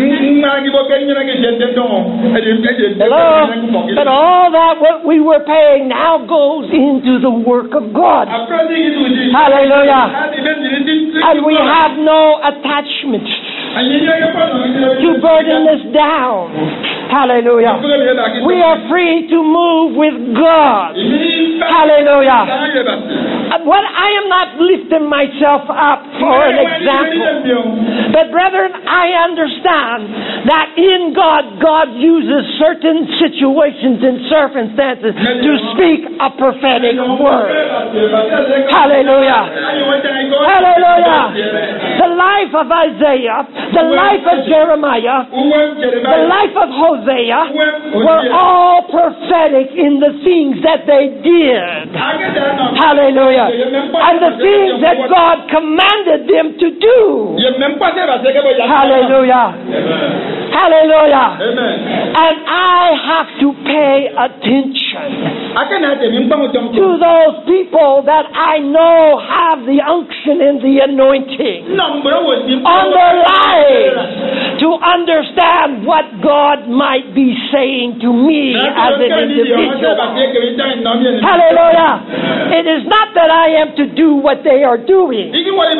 Hello. But all that what we were paying now goes into the work of God. Hallelujah. And we have no attachment to burden us down. Hallelujah. We are free to move with God. Hallelujah. What I am not lifting myself up for an example. But brethren, I understand that in God, God uses certain situations and circumstances to speak a prophetic word. Hallelujah. Hallelujah. The life of Isaiah, the life of Jeremiah, the life of Hosea were all prophetic in the things that they did. Hallelujah. And the things that God commanded them to do. Hallelujah. Hallelujah. And I have to pay attention to those people that I know have the unction and the anointing on their lives to understand what God might be saying to me as an individual. Hallelujah. It is not that I am to do what they are doing,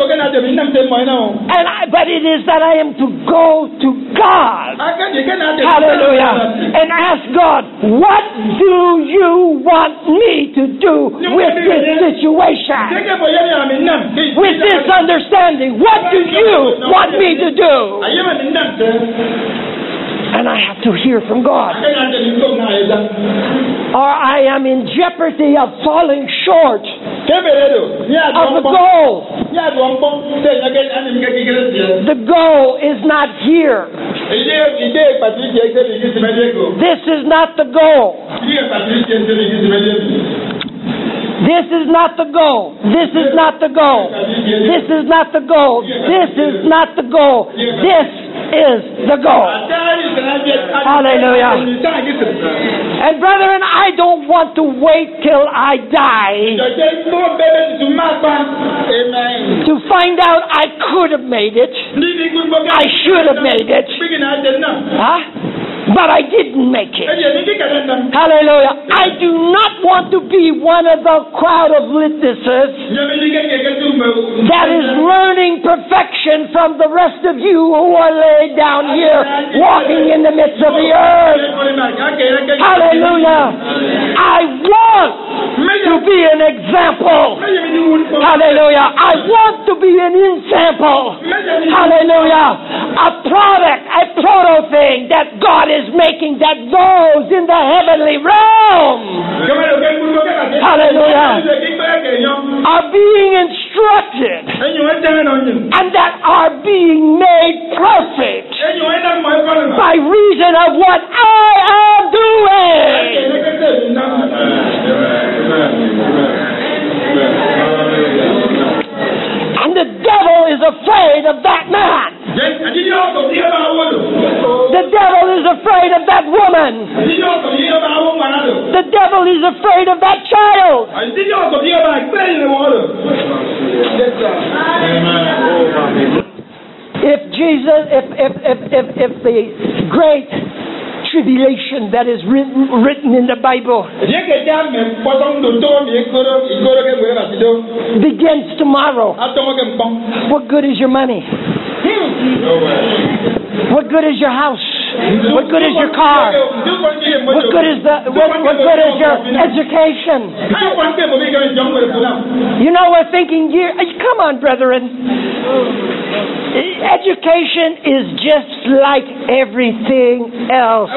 but it is that I am to go to God. Hallelujah. And ask God, what do you want me to do with this situation? With this understanding, what do you want me to do? And I have to hear from God. Or I am in jeopardy of falling short of the goal. The goal is not here. This is not the goal. This is not the goal. This is not the goal. This is not the goal. This is not the goal. This is the goal. Hallelujah. And brethren, I don't want to wait till I die to find out I could have made it. I should have made it. Huh? But I didn't make it. Hallelujah. I do not want to be one of the crowd of witnesses that is learning perfection from the rest of you who are laid down here walking in the midst of the earth. Hallelujah. I want to be an example. Hallelujah. I want to be an example. Hallelujah. A product, a proto thing that God is making that goes in the heavenly realm. Hallelujah. Are being instructed and that are being made perfect by reason of what I am doing. And the devil is afraid of that man. The devil is afraid of that woman. The devil is afraid of that child. If the great tribulation that is written in the Bible begins tomorrow, what good is your money? What good is your house? What good is your car? What good is what good is your education? You know, we're thinking here. Come on, brethren. Education is just like everything else.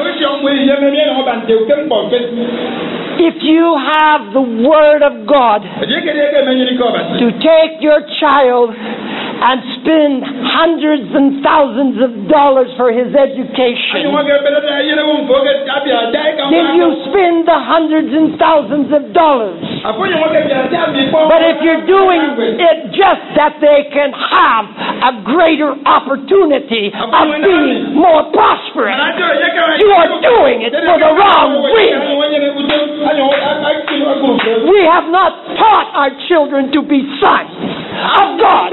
If you have the Word of God to take your child and spend hundreds and thousands of dollars for his education? Did you spend the hundreds and thousands of dollars? But if you're doing it just that they can have a greater opportunity of being more prosperous, you are doing it for the wrong reason. We have not taught our children to be sons of God.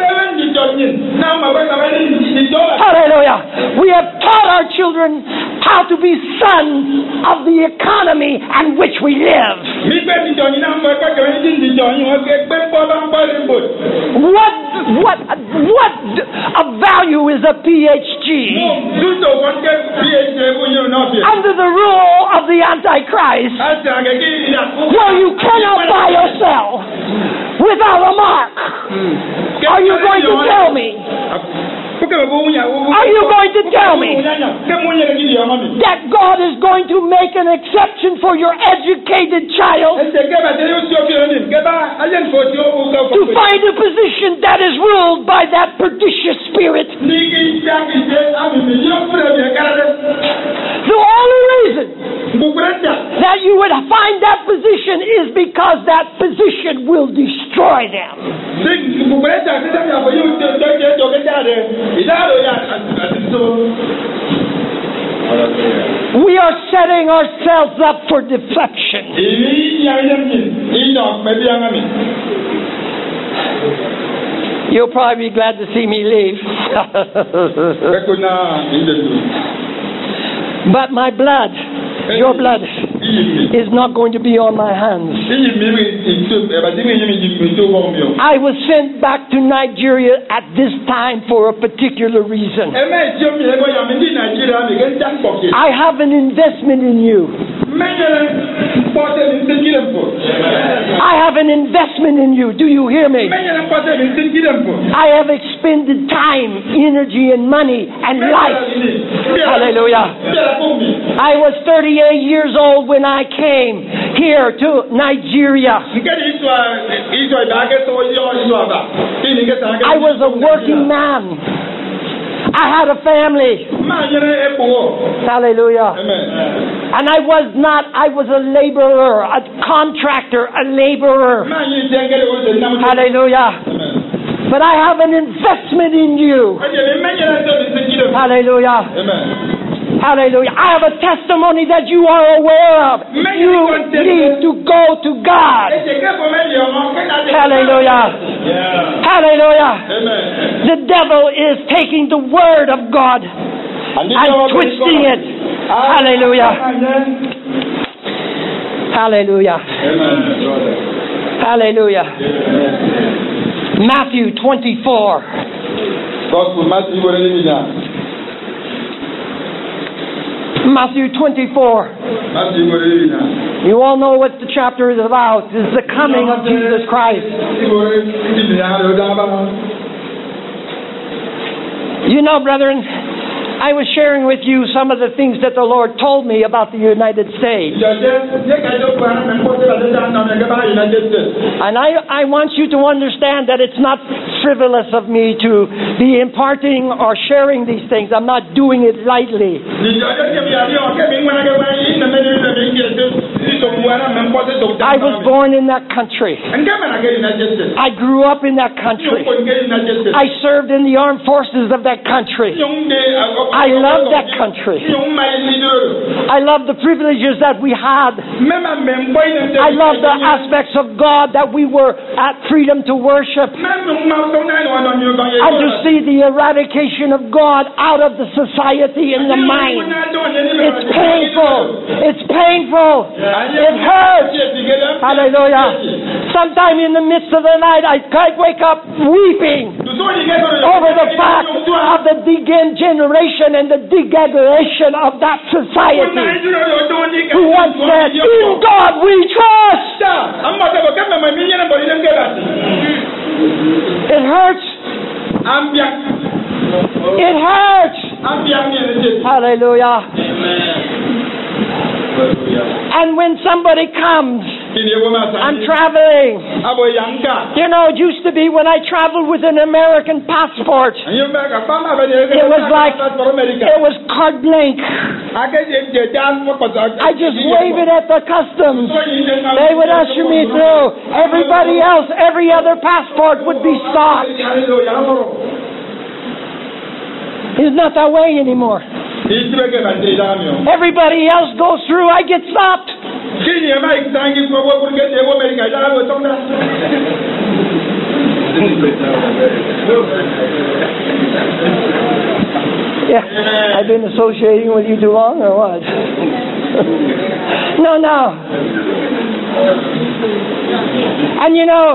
Hallelujah. We have taught our children how to be sons of the economy in which we live. What of value is a PhD? Under the rule of the Antichrist, where you cannot buy or sell without a mark. Are you going to tell me? Are you going to tell me that God is going to make an exception for your educated child to find a position that is ruled by that pernicious spirit? The only reason that you would find that position is because that position will destroy them. We are setting ourselves up for deception. You'll probably be glad to see me leave. But my blood, your blood, is not going to be on my hands. I was sent back to Nigeria at this time for a particular reason. I have an investment in you. I have an investment in you. Do you hear me? I have expended time, energy, and money and life. Hallelujah. I was 38 years old when I came here to Nigeria. I was a working man. I had a family. Hallelujah. And I was a laborer, a contractor, a laborer. Hallelujah. But I have an investment in you. Hallelujah. Hallelujah. I have a testimony that you are aware of. You need to go to God. Hallelujah. Hallelujah. The devil is taking the word of God and twisting it. Hallelujah. Hallelujah. Hallelujah. Matthew 24. Matthew 24. You all know what the chapter is about. It's the coming of Jesus Christ. You know, brethren, I was sharing with you some of the things that the Lord told me about the United States. And I want you to understand that it's not frivolous of me to be imparting or sharing these things. I'm not doing it lightly. I was born in that country. I grew up in that country. I served in the armed forces of that country. I love that country. I love the privileges that we had. I love the aspects of God that we were at freedom to worship. And to see the eradication of God out of the society and the mind. It's painful. It's painful. It hurts. Hallelujah. Sometime in the midst of the night, I wake up weeping over the fact of the degeneration and the degradation of that society who once said, in God we trust. It hurts. It hurts. Hallelujah. And when somebody comes I'm traveling. Aboyanka. You know, it used to be when I traveled with an American passport, it was carte blanche. I just wave it at the customs. They would usher me through. Everybody else, every other passport would be stopped. It's not that way anymore. Everybody else goes through, I get stopped. Yeah, I've been associating with you too long or what? No. And you know,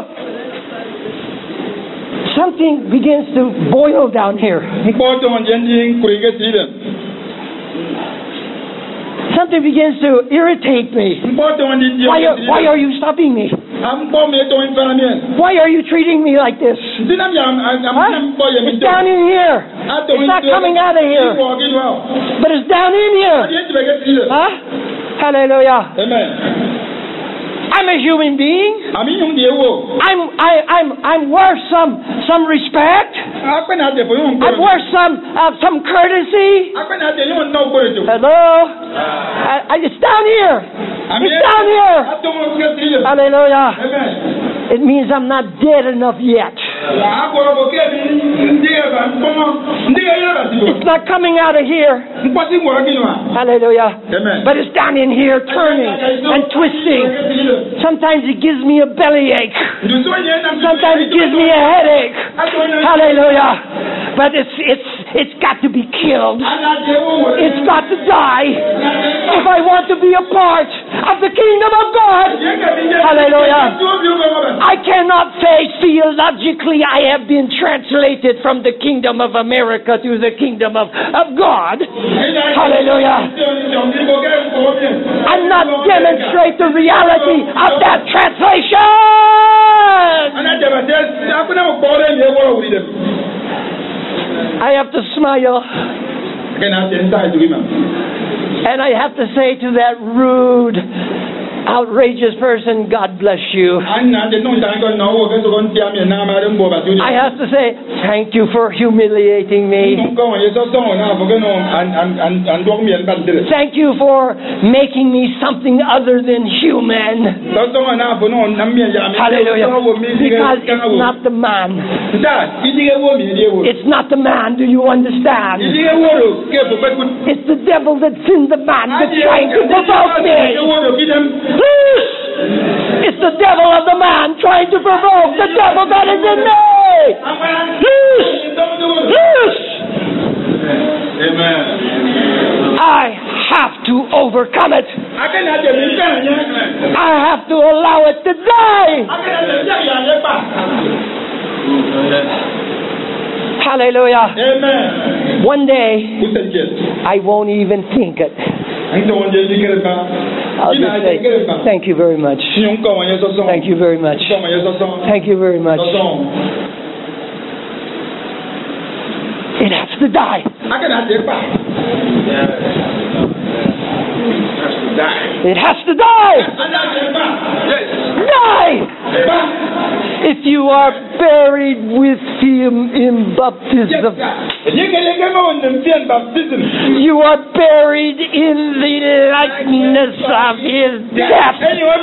something begins to boil down here. Something begins to irritate me. Why are you stopping me? Why are you treating me like this? Huh? It's down in here. It's not coming out of here. But it's down in here. Huh? Hallelujah. Amen. I'm a human being. I'm worth some respect. I'm worth some courtesy. Hello? It's down here. It's down here. Hallelujah. It means I'm not dead enough yet. It's not coming out of here. Hallelujah. But it's down in here, turning and twisting. Sometimes it gives me a bellyache. Sometimes it gives me a headache. Hallelujah. But it's got to be killed. It's got to die if I want to be a part of the kingdom of God. Hallelujah. I cannot say theologically I have been translated from the kingdom of America to the kingdom of God. Hallelujah. I'm not demonstrate the reality of that translation. I have to smile. And I have to say to that rude, outrageous person, God bless you. I have to say, thank you for humiliating me. Thank you for making me something other than human. Hallelujah. Because it's not the man. It's not the man, do you understand? It's the devil that's in the man that's trying to provoke me. It's the devil of the man trying to provoke the devil that is in me. Amen. I have to overcome it. I have to allow it to die. Hallelujah. Amen. One day, I won't even think it. I'll just say, thank you very much. Thank you very much. Thank you very much. It has to die. It has to die. Die. If you are buried with him in baptism, you are buried in the likeness of his death.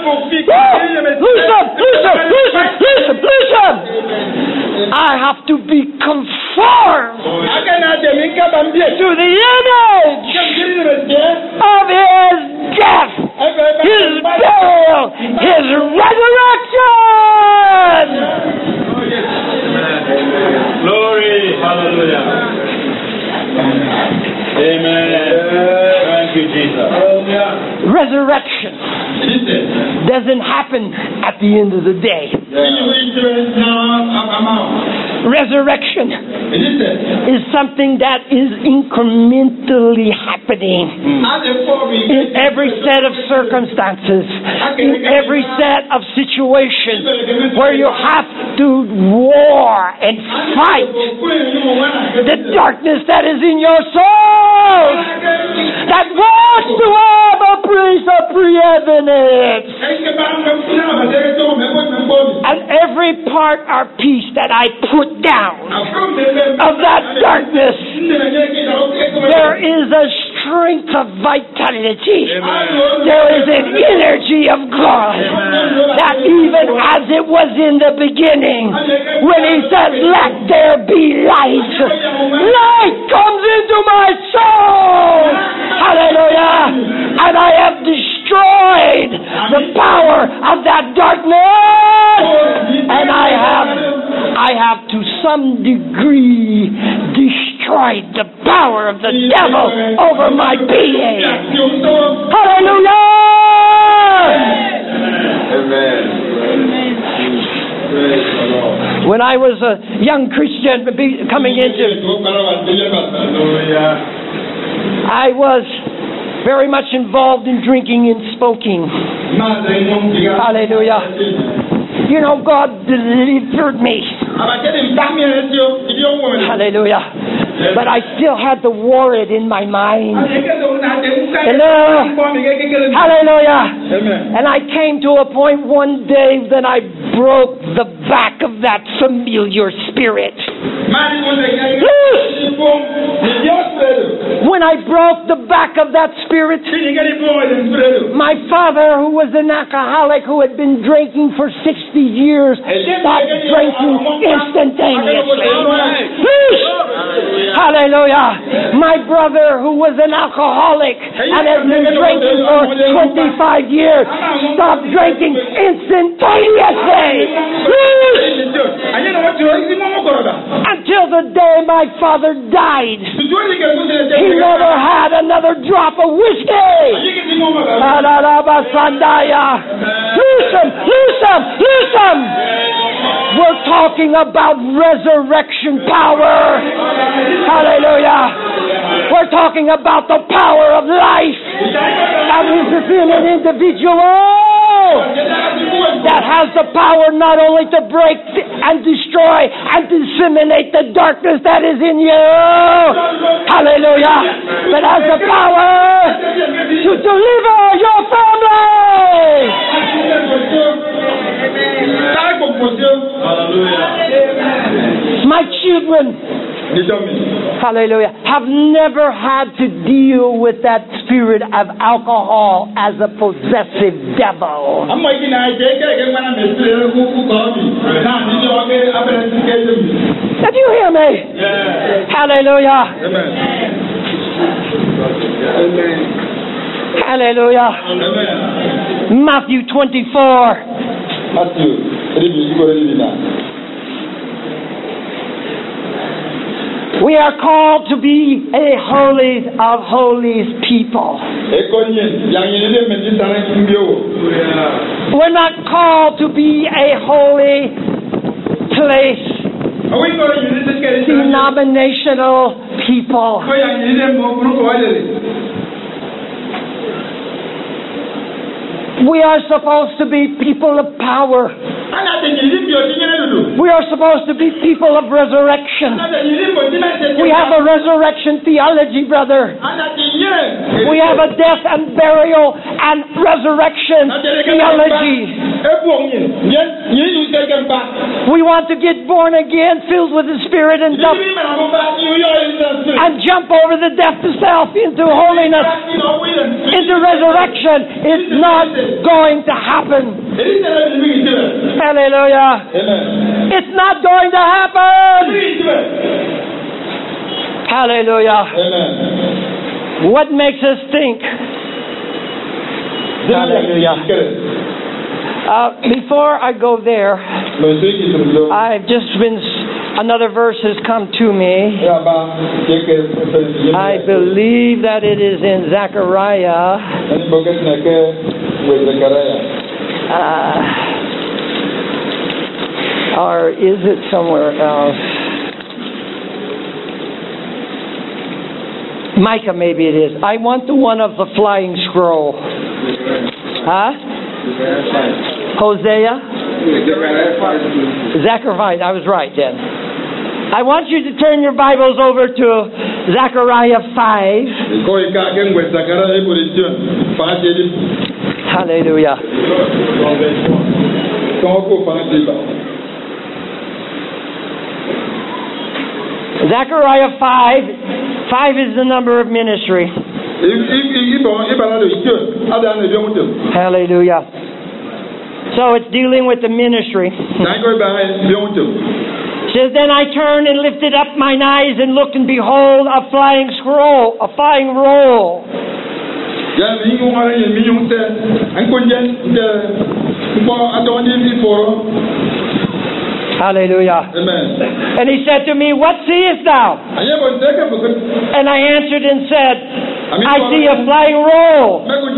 Listen. I have to be conformed to the image of his death, his burial, his resurrection. Glory, hallelujah. Amen. Thank you, Jesus. Resurrection doesn't happen at the end of the day. Resurrection is something that is incrementally happening in every set of circumstances, in every set of situations where you have to war and fight the darkness that is in your soul that wants to have a place of preeminence. And every part or piece that I put down of that darkness, there is a strength of vitality. There is an energy of God that even as it was in the beginning, when He said, "Let there be light," light comes into my soul. Hallelujah. And I have destroyed the power of that darkness. And I have to some degree destroyed the power of the devil over my being. Hallelujah! Amen. When I was a young Christian coming into, I was very much involved in drinking and smoking. Hallelujah. You know, God delivered me. Hallelujah. But I still had to war it in my mind. Hello. Hallelujah. And I came to a point one day that I broke the back of that familiar spirit. When I broke the back of that spirit, my father, who was an alcoholic who had been drinking for 60 years, stopped drinking instantaneously. Hallelujah. My brother, who was an alcoholic and had been drinking for 25 years, stopped drinking instantaneously. Until the day my father died, he never had another drop of whiskey. Listen. We're talking about resurrection power. Hallelujah. We're talking about the power of life that is within an individual that has the power not only to break and destroy and disseminate the darkness that is in you. Hallelujah. But has the power to deliver your family. My children, hallelujah, have never had to deal with that spirit of alcohol as a possessive devil. Did you hear me? Yeah. Hallelujah. Amen. Hallelujah. Amen. Matthew 24. We are called to be a holy of holies people. We're not called to be a holy place, denominational people. We are supposed to be people of power. We are supposed to be people of resurrection. We have a resurrection theology, brother. We have a death and burial and resurrection theology. We want to get born again, filled with the Spirit, and jump over the death to self into holiness, into resurrection. It's not going to happen. Hallelujah. Amen. It's not going to happen. Hallelujah. Amen. What makes us think? Hallelujah. Before I go there, I've just been, another verse has come to me. I believe that it is in Zechariah. Or is it somewhere else? Micah, maybe it is. I want the one of the flying scroll. Huh? Hosea? Zechariah. I was right then. I want you to turn your Bibles over to Zechariah 5. Hallelujah. Zechariah 5. 5 is the number of ministry. Hallelujah. So it's dealing with the ministry. It says, then I turned and lifted up mine eyes and looked, and behold, a flying scroll, a flying roll. Hallelujah. Amen. And he said to me, what seest thou? And I answered and said, I see a flying roll.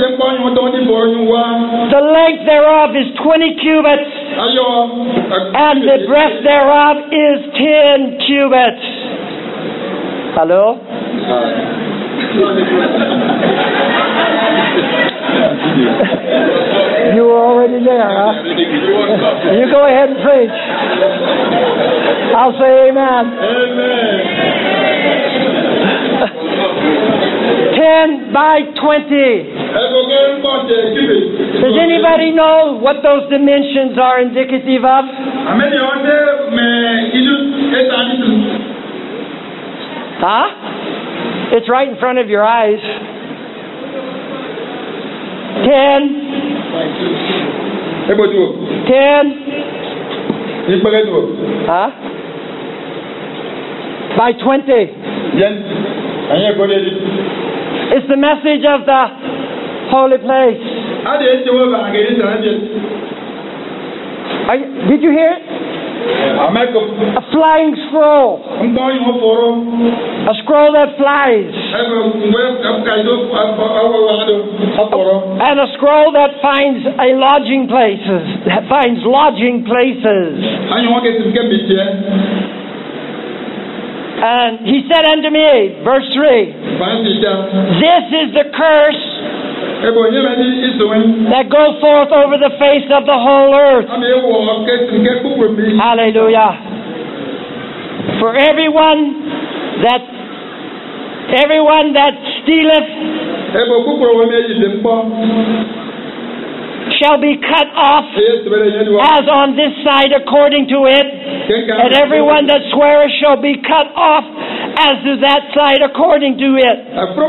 The length thereof is 20 cubits, and the breadth thereof is 10 cubits. Hello? You were already there, huh? You go ahead and preach. I'll say amen. Amen. 10 by 20. Does anybody know what those dimensions are indicative of? Huh? It's right in front of your eyes. 10. 10. Huh? By 20. It's the message of the holy place. Did you hear it? A flying scroll. A scroll that flies. And a scroll that finds a lodging places. That finds lodging places. And he said unto me, verse 3, this is the curse that goes forth over the face of the whole earth. Hallelujah. For everyone that stealeth shall be cut off as on this side according to it, and everyone that sweareth shall be cut off as to that side according to it.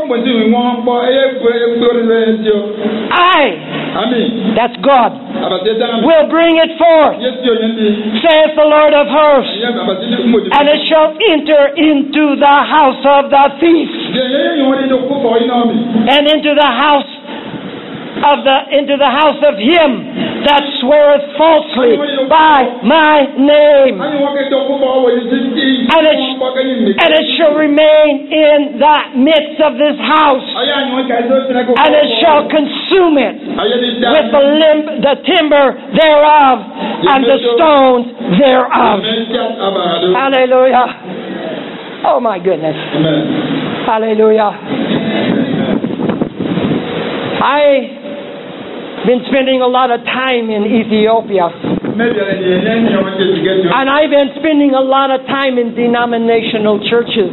That's God, will bring it forth, saith the Lord of hosts, and it shall enter into the house of the thief, and into the house of him that sweareth falsely by my name, and it shall remain in the midst of this house, and it shall consume it with the timber thereof and the stones thereof. Hallelujah. Oh my goodness. Hallelujah. I've been spending a lot of time in Ethiopia. And I've been spending a lot of time in denominational churches.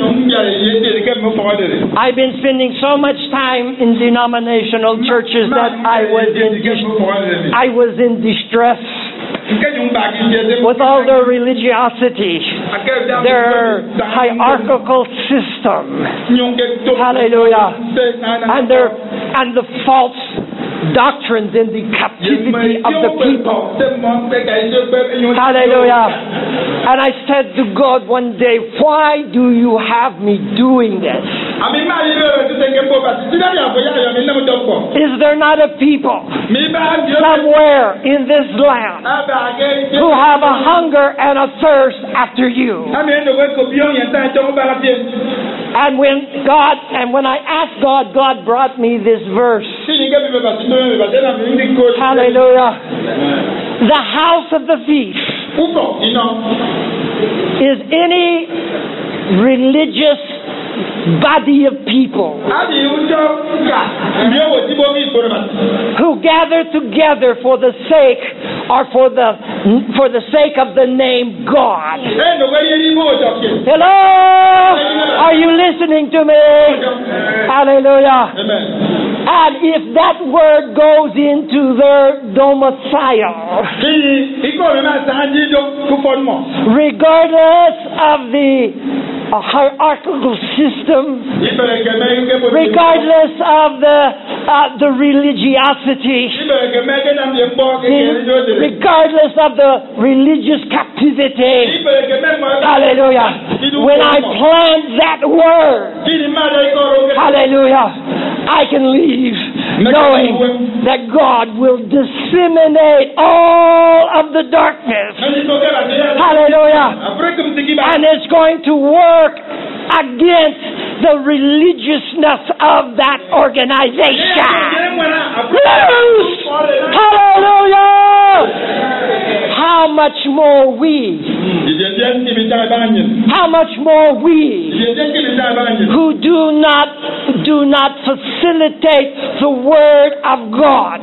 I've been spending so much time in denominational churches that I was in distress with all their religiosity, their hierarchical system. Hallelujah. And the false doctrines in the captivity of the people. Hallelujah. And I said to God one day, why do you have me doing this? Is there not a people somewhere in this land who have a hunger and a thirst after you? And when I asked God, God brought me this verse. Hallelujah. The house of the thief is any religious body of people who gather together for the sake or for the sake of the name God. Hello? Are you listening to me? Hallelujah. And if that word goes into their domicile, regardless of the hierarchical system, regardless of the religiosity, regardless of the religious captivity, hallelujah, when I plant that word, hallelujah, I can leave knowing that God will disseminate all of the darkness, hallelujah, and it's going to work against the religiousness of that organization. Loose! Hallelujah! How much more we? How much more we who do not facilitate the word of God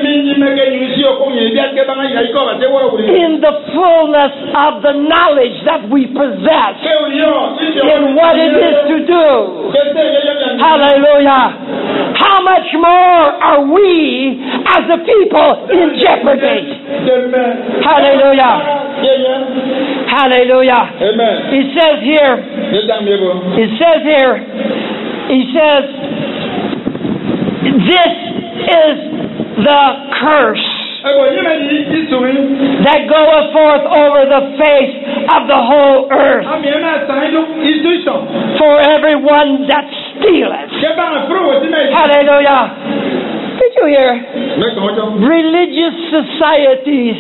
in the fullness of the knowledge that we possess in what it is to do. Hallelujah. How much more are we as a people in jeopardy? Hallelujah. Hallelujah. Amen. He says here, this is the curse that goeth forth over the face of the whole earth for everyone that stealeth. Hallelujah. Did you hear? Religious societies,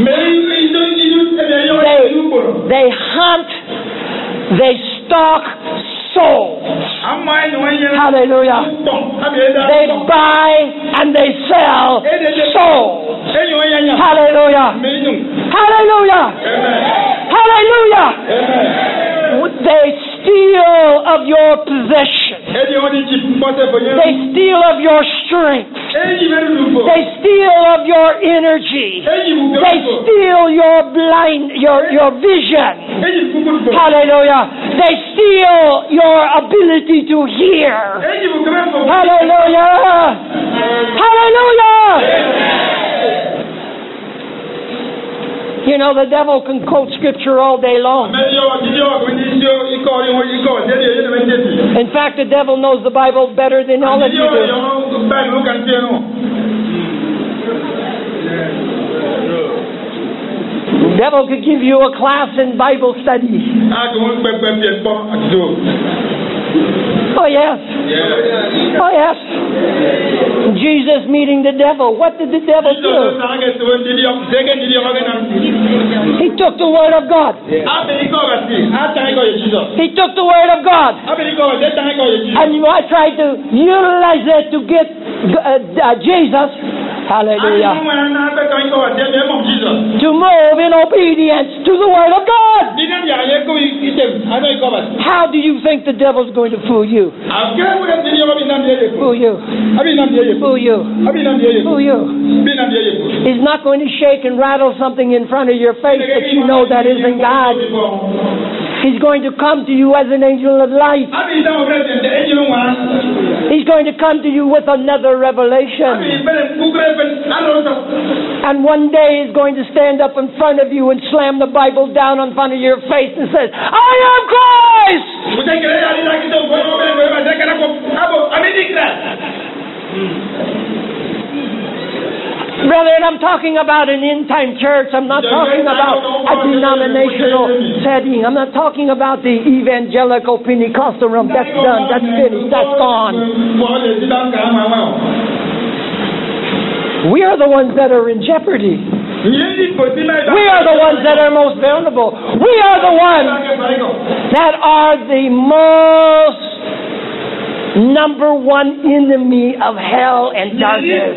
they hunt, they stalk souls. Hallelujah. They buy and they sell souls. Hallelujah. Hallelujah. Hallelujah. They steal of your possession. They steal of your strength. They steal of your energy. They steal your vision. Hallelujah. They steal your ability to hear. Hallelujah. Hallelujah. You know, the devil can quote scripture all day long. In fact, the devil knows the Bible better than all of you do. The devil could give you a class in Bible study. Oh, yes. Oh, yes. Jesus meeting the devil. What did the devil do? He took the word of God. He took the word of God. And I tried to utilize it to get Jesus. Hallelujah. To move in obedience to the word of God. How do you think the devil's going to fool you? Fool you. Fool you. Fool you. He's not going to shake and rattle something in front of your face that you know that isn't God. He's going to come to you as an angel of light. He's going to come to you with another revelation. And one day he's going to stand up in front of you and slam the Bible down in front of your face and says, I am Christ! Brethren, I'm talking about an end-time church. I'm not talking about a denominational setting. I'm not talking about the evangelical Pentecostal realm. That's done. That's finished. That's gone. We are the ones that are in jeopardy. We are the ones that are most vulnerable. We are the ones that are the most number one enemy of hell and darkness.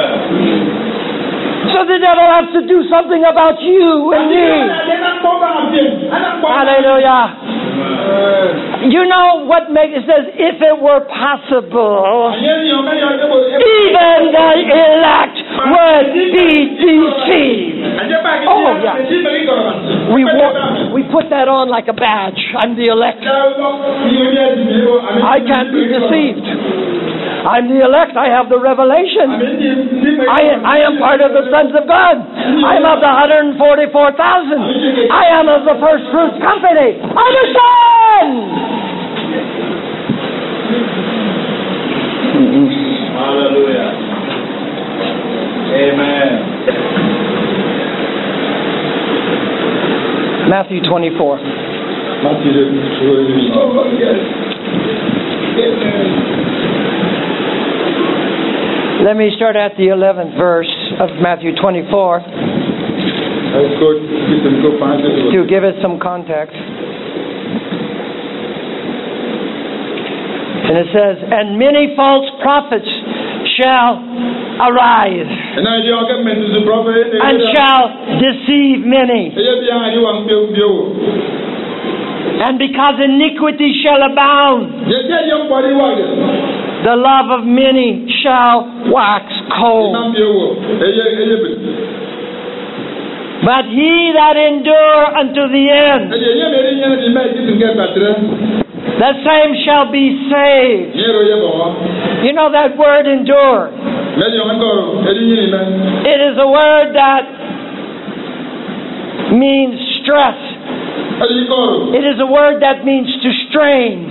So the devil has to do something about you and me. Hallelujah. You know what makes it says, if it were possible, even the elect would be deceived. Oh, yeah. We put that on like a badge. I'm the elect. I can't be deceived. I'm the elect. I have the revelation. I am part of the sons of God. I'm of the 144,000. I am of the first fruits company. Understand? Hallelujah. Amen. Matthew 24. Let me start at the 11th verse of Matthew 24 to give it some context. And it says, and many false prophets shall arise and shall deceive many. And because iniquity shall abound, the love of many shall wax cold. But he that endure unto the end, the same shall be saved. You know that word endure? It is a word that means stress. It is a word that means to strain.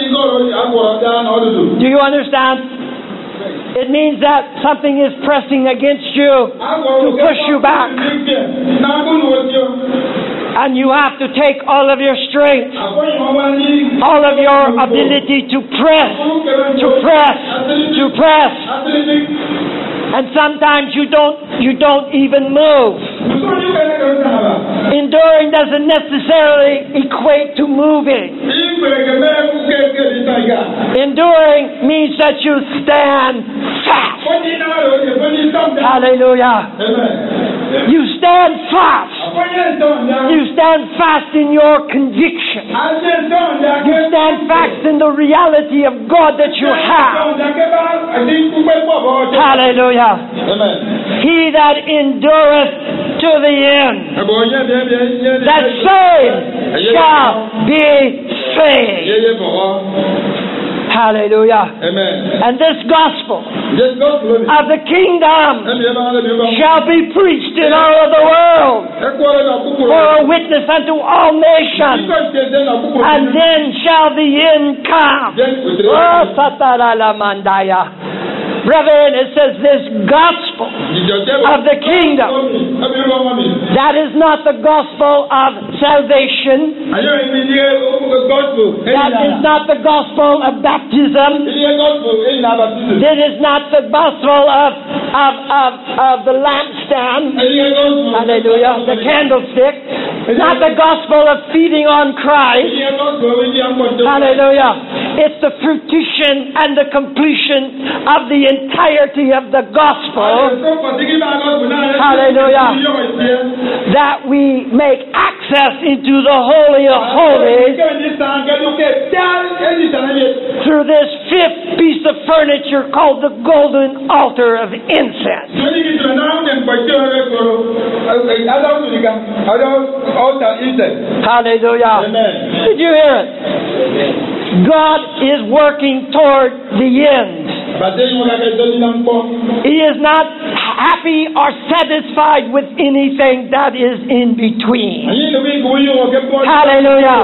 Do you understand? It means that something is pressing against you to push you back. And you have to take all of your strength, all of your ability to press. And sometimes you don't even move. Enduring doesn't necessarily equate to moving. Enduring means that you stand fast. Hallelujah. You stand fast. You stand fast in your conviction. You stand fast in the reality of God that you have. Hallelujah. He that endureth to the end, that same shall be saved. Hallelujah. Amen. And this gospel of the kingdom shall be preached in all of the world for a witness unto all nations. And then shall the end come. Oh, Sataralamandaya. Brethren, it says this gospel of the kingdom, that is not the gospel of salvation. That is not the gospel of baptism. That is not the gospel of the lampstand. Hallelujah. The candlestick. Not the gospel of feeding on Christ. Hallelujah. It's the fruition and the completion of the entirety of the gospel. Hallelujah. That we make access into the Holy of Holies through this fifth piece of furniture called the golden altar of incense. Hallelujah. Did you hear it? God is working toward the end. He is not happy or satisfied with anything that is in between. Hallelujah.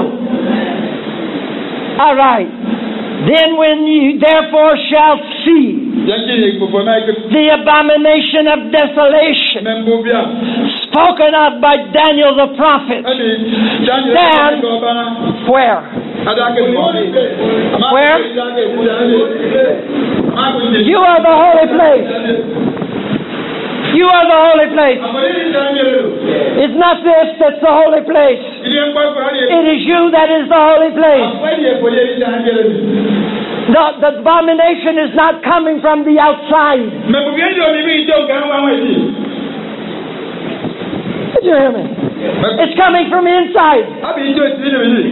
All right. Then when you therefore shall see the abomination of desolation spoken of by Daniel the prophet, stand where? Where? You are the holy place. You are the holy place. It's not this that's the holy place. It is you that is the holy place. The abomination is not coming from the outside. Did you hear me? It's coming from inside. Abi ito esi ni mi.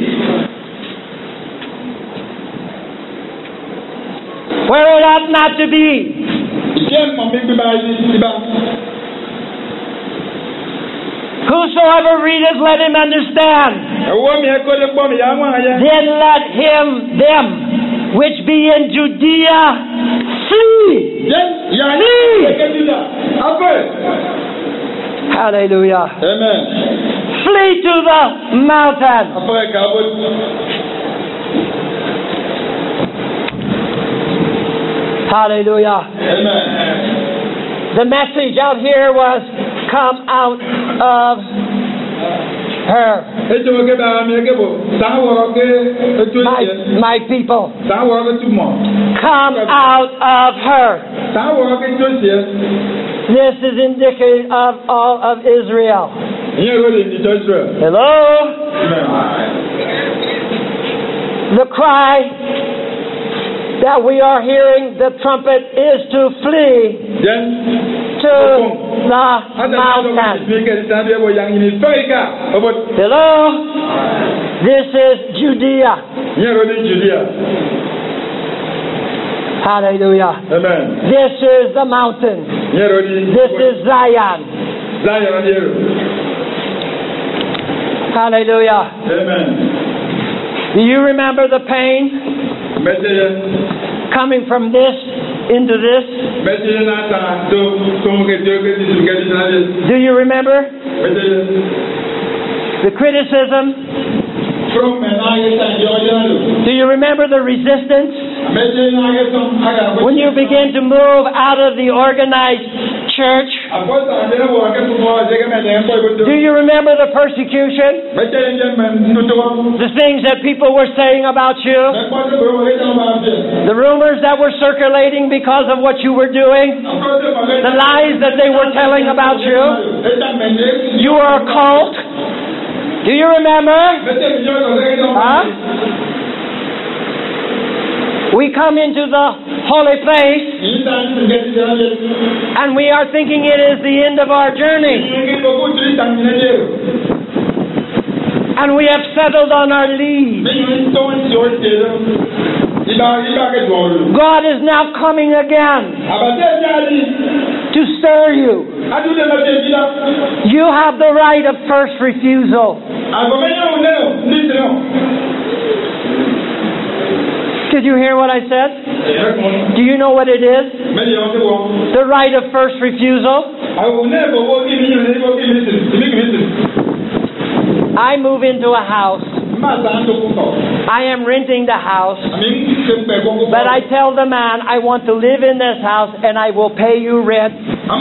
Where it ought not to be. Ije mo mi bi ba yi ba. Whosoever readeth, let him understand. Ewo mi e ko le gbo mi ya wa ya. Then let them which be in Judea flee. Yes, ya ni ke Juda. Ape. Hallelujah. Amen. Flee to the mountain. Ape ka bo. Hallelujah. Amen. The message out here was, come out of her. Ejo ke ba mi ke bo. Sa wo ke ejo ye. My people, Sa wo ke tu mo. come out of her. Sa wo ke ejo ye. This is indicative of all of Israel. Iye ro le ni Israel. Hello? Amen. The cry that we are hearing, the trumpet, is to flee Then to the mountain. Hello? This is Judea. Hallelujah. Amen. This is the mountain. This is Zion. Hallelujah. Amen. Do you remember the pain coming from this into this? Do you remember the criticism? Do you remember the resistance? When you begin to move out of the organized church, do you remember the persecution? The things that people were saying about you? The rumors that were circulating because of what you were doing? The lies that they were telling about you? You were a cult? Do you remember? Huh? We come into the holy place and we are thinking it is the end of our journey. And we have settled on our lead. God is now coming again to stir you. You have the right of first refusal. Did you hear what I said? Do you know what it is? The right of first refusal. I move into a house. I am renting the house, but I tell the man, I want to live in this house and I will pay you rent.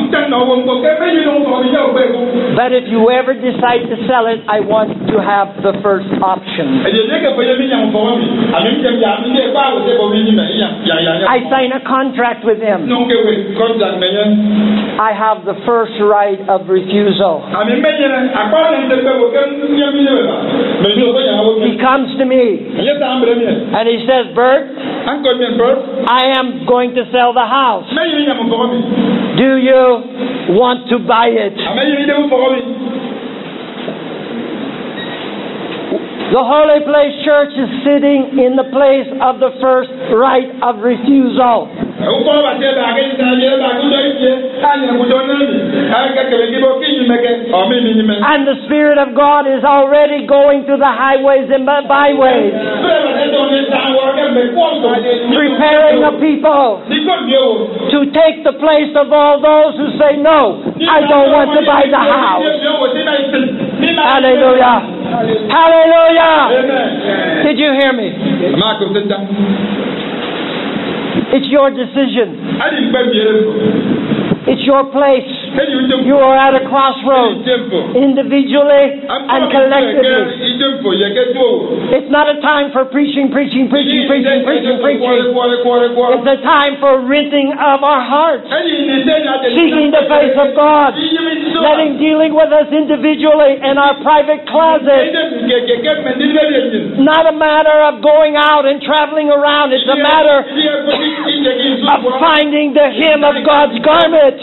But if you ever decide to sell it, I want to have the first option. I sign a contract with him. I have the first right of refusal. He comes to me and he says, Bert, I am going to sell the house. Do you want to buy it? The Holy Place Church is sitting in the place of the first right of refusal. And the Spirit of God is already going to the highways and byways, preparing a people to take the place of all those who say, no, I don't want to buy the house. Hallelujah. Hallelujah. Amen. Did you hear me? It's your decision. It's your place. You are at a crossroads, individually and collectively. It's not a time for preaching. It's a time for renting of our hearts, seeking the face of God, letting dealing with us individually in our private closet. Not a matter of going out and traveling around. It's a matter of finding the hem of God's garment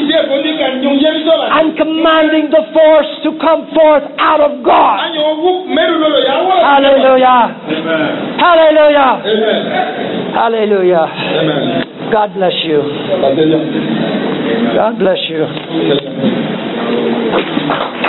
and commanding the force to come forth out of God. Hallelujah. Hallelujah. Hallelujah. God bless you. God bless you.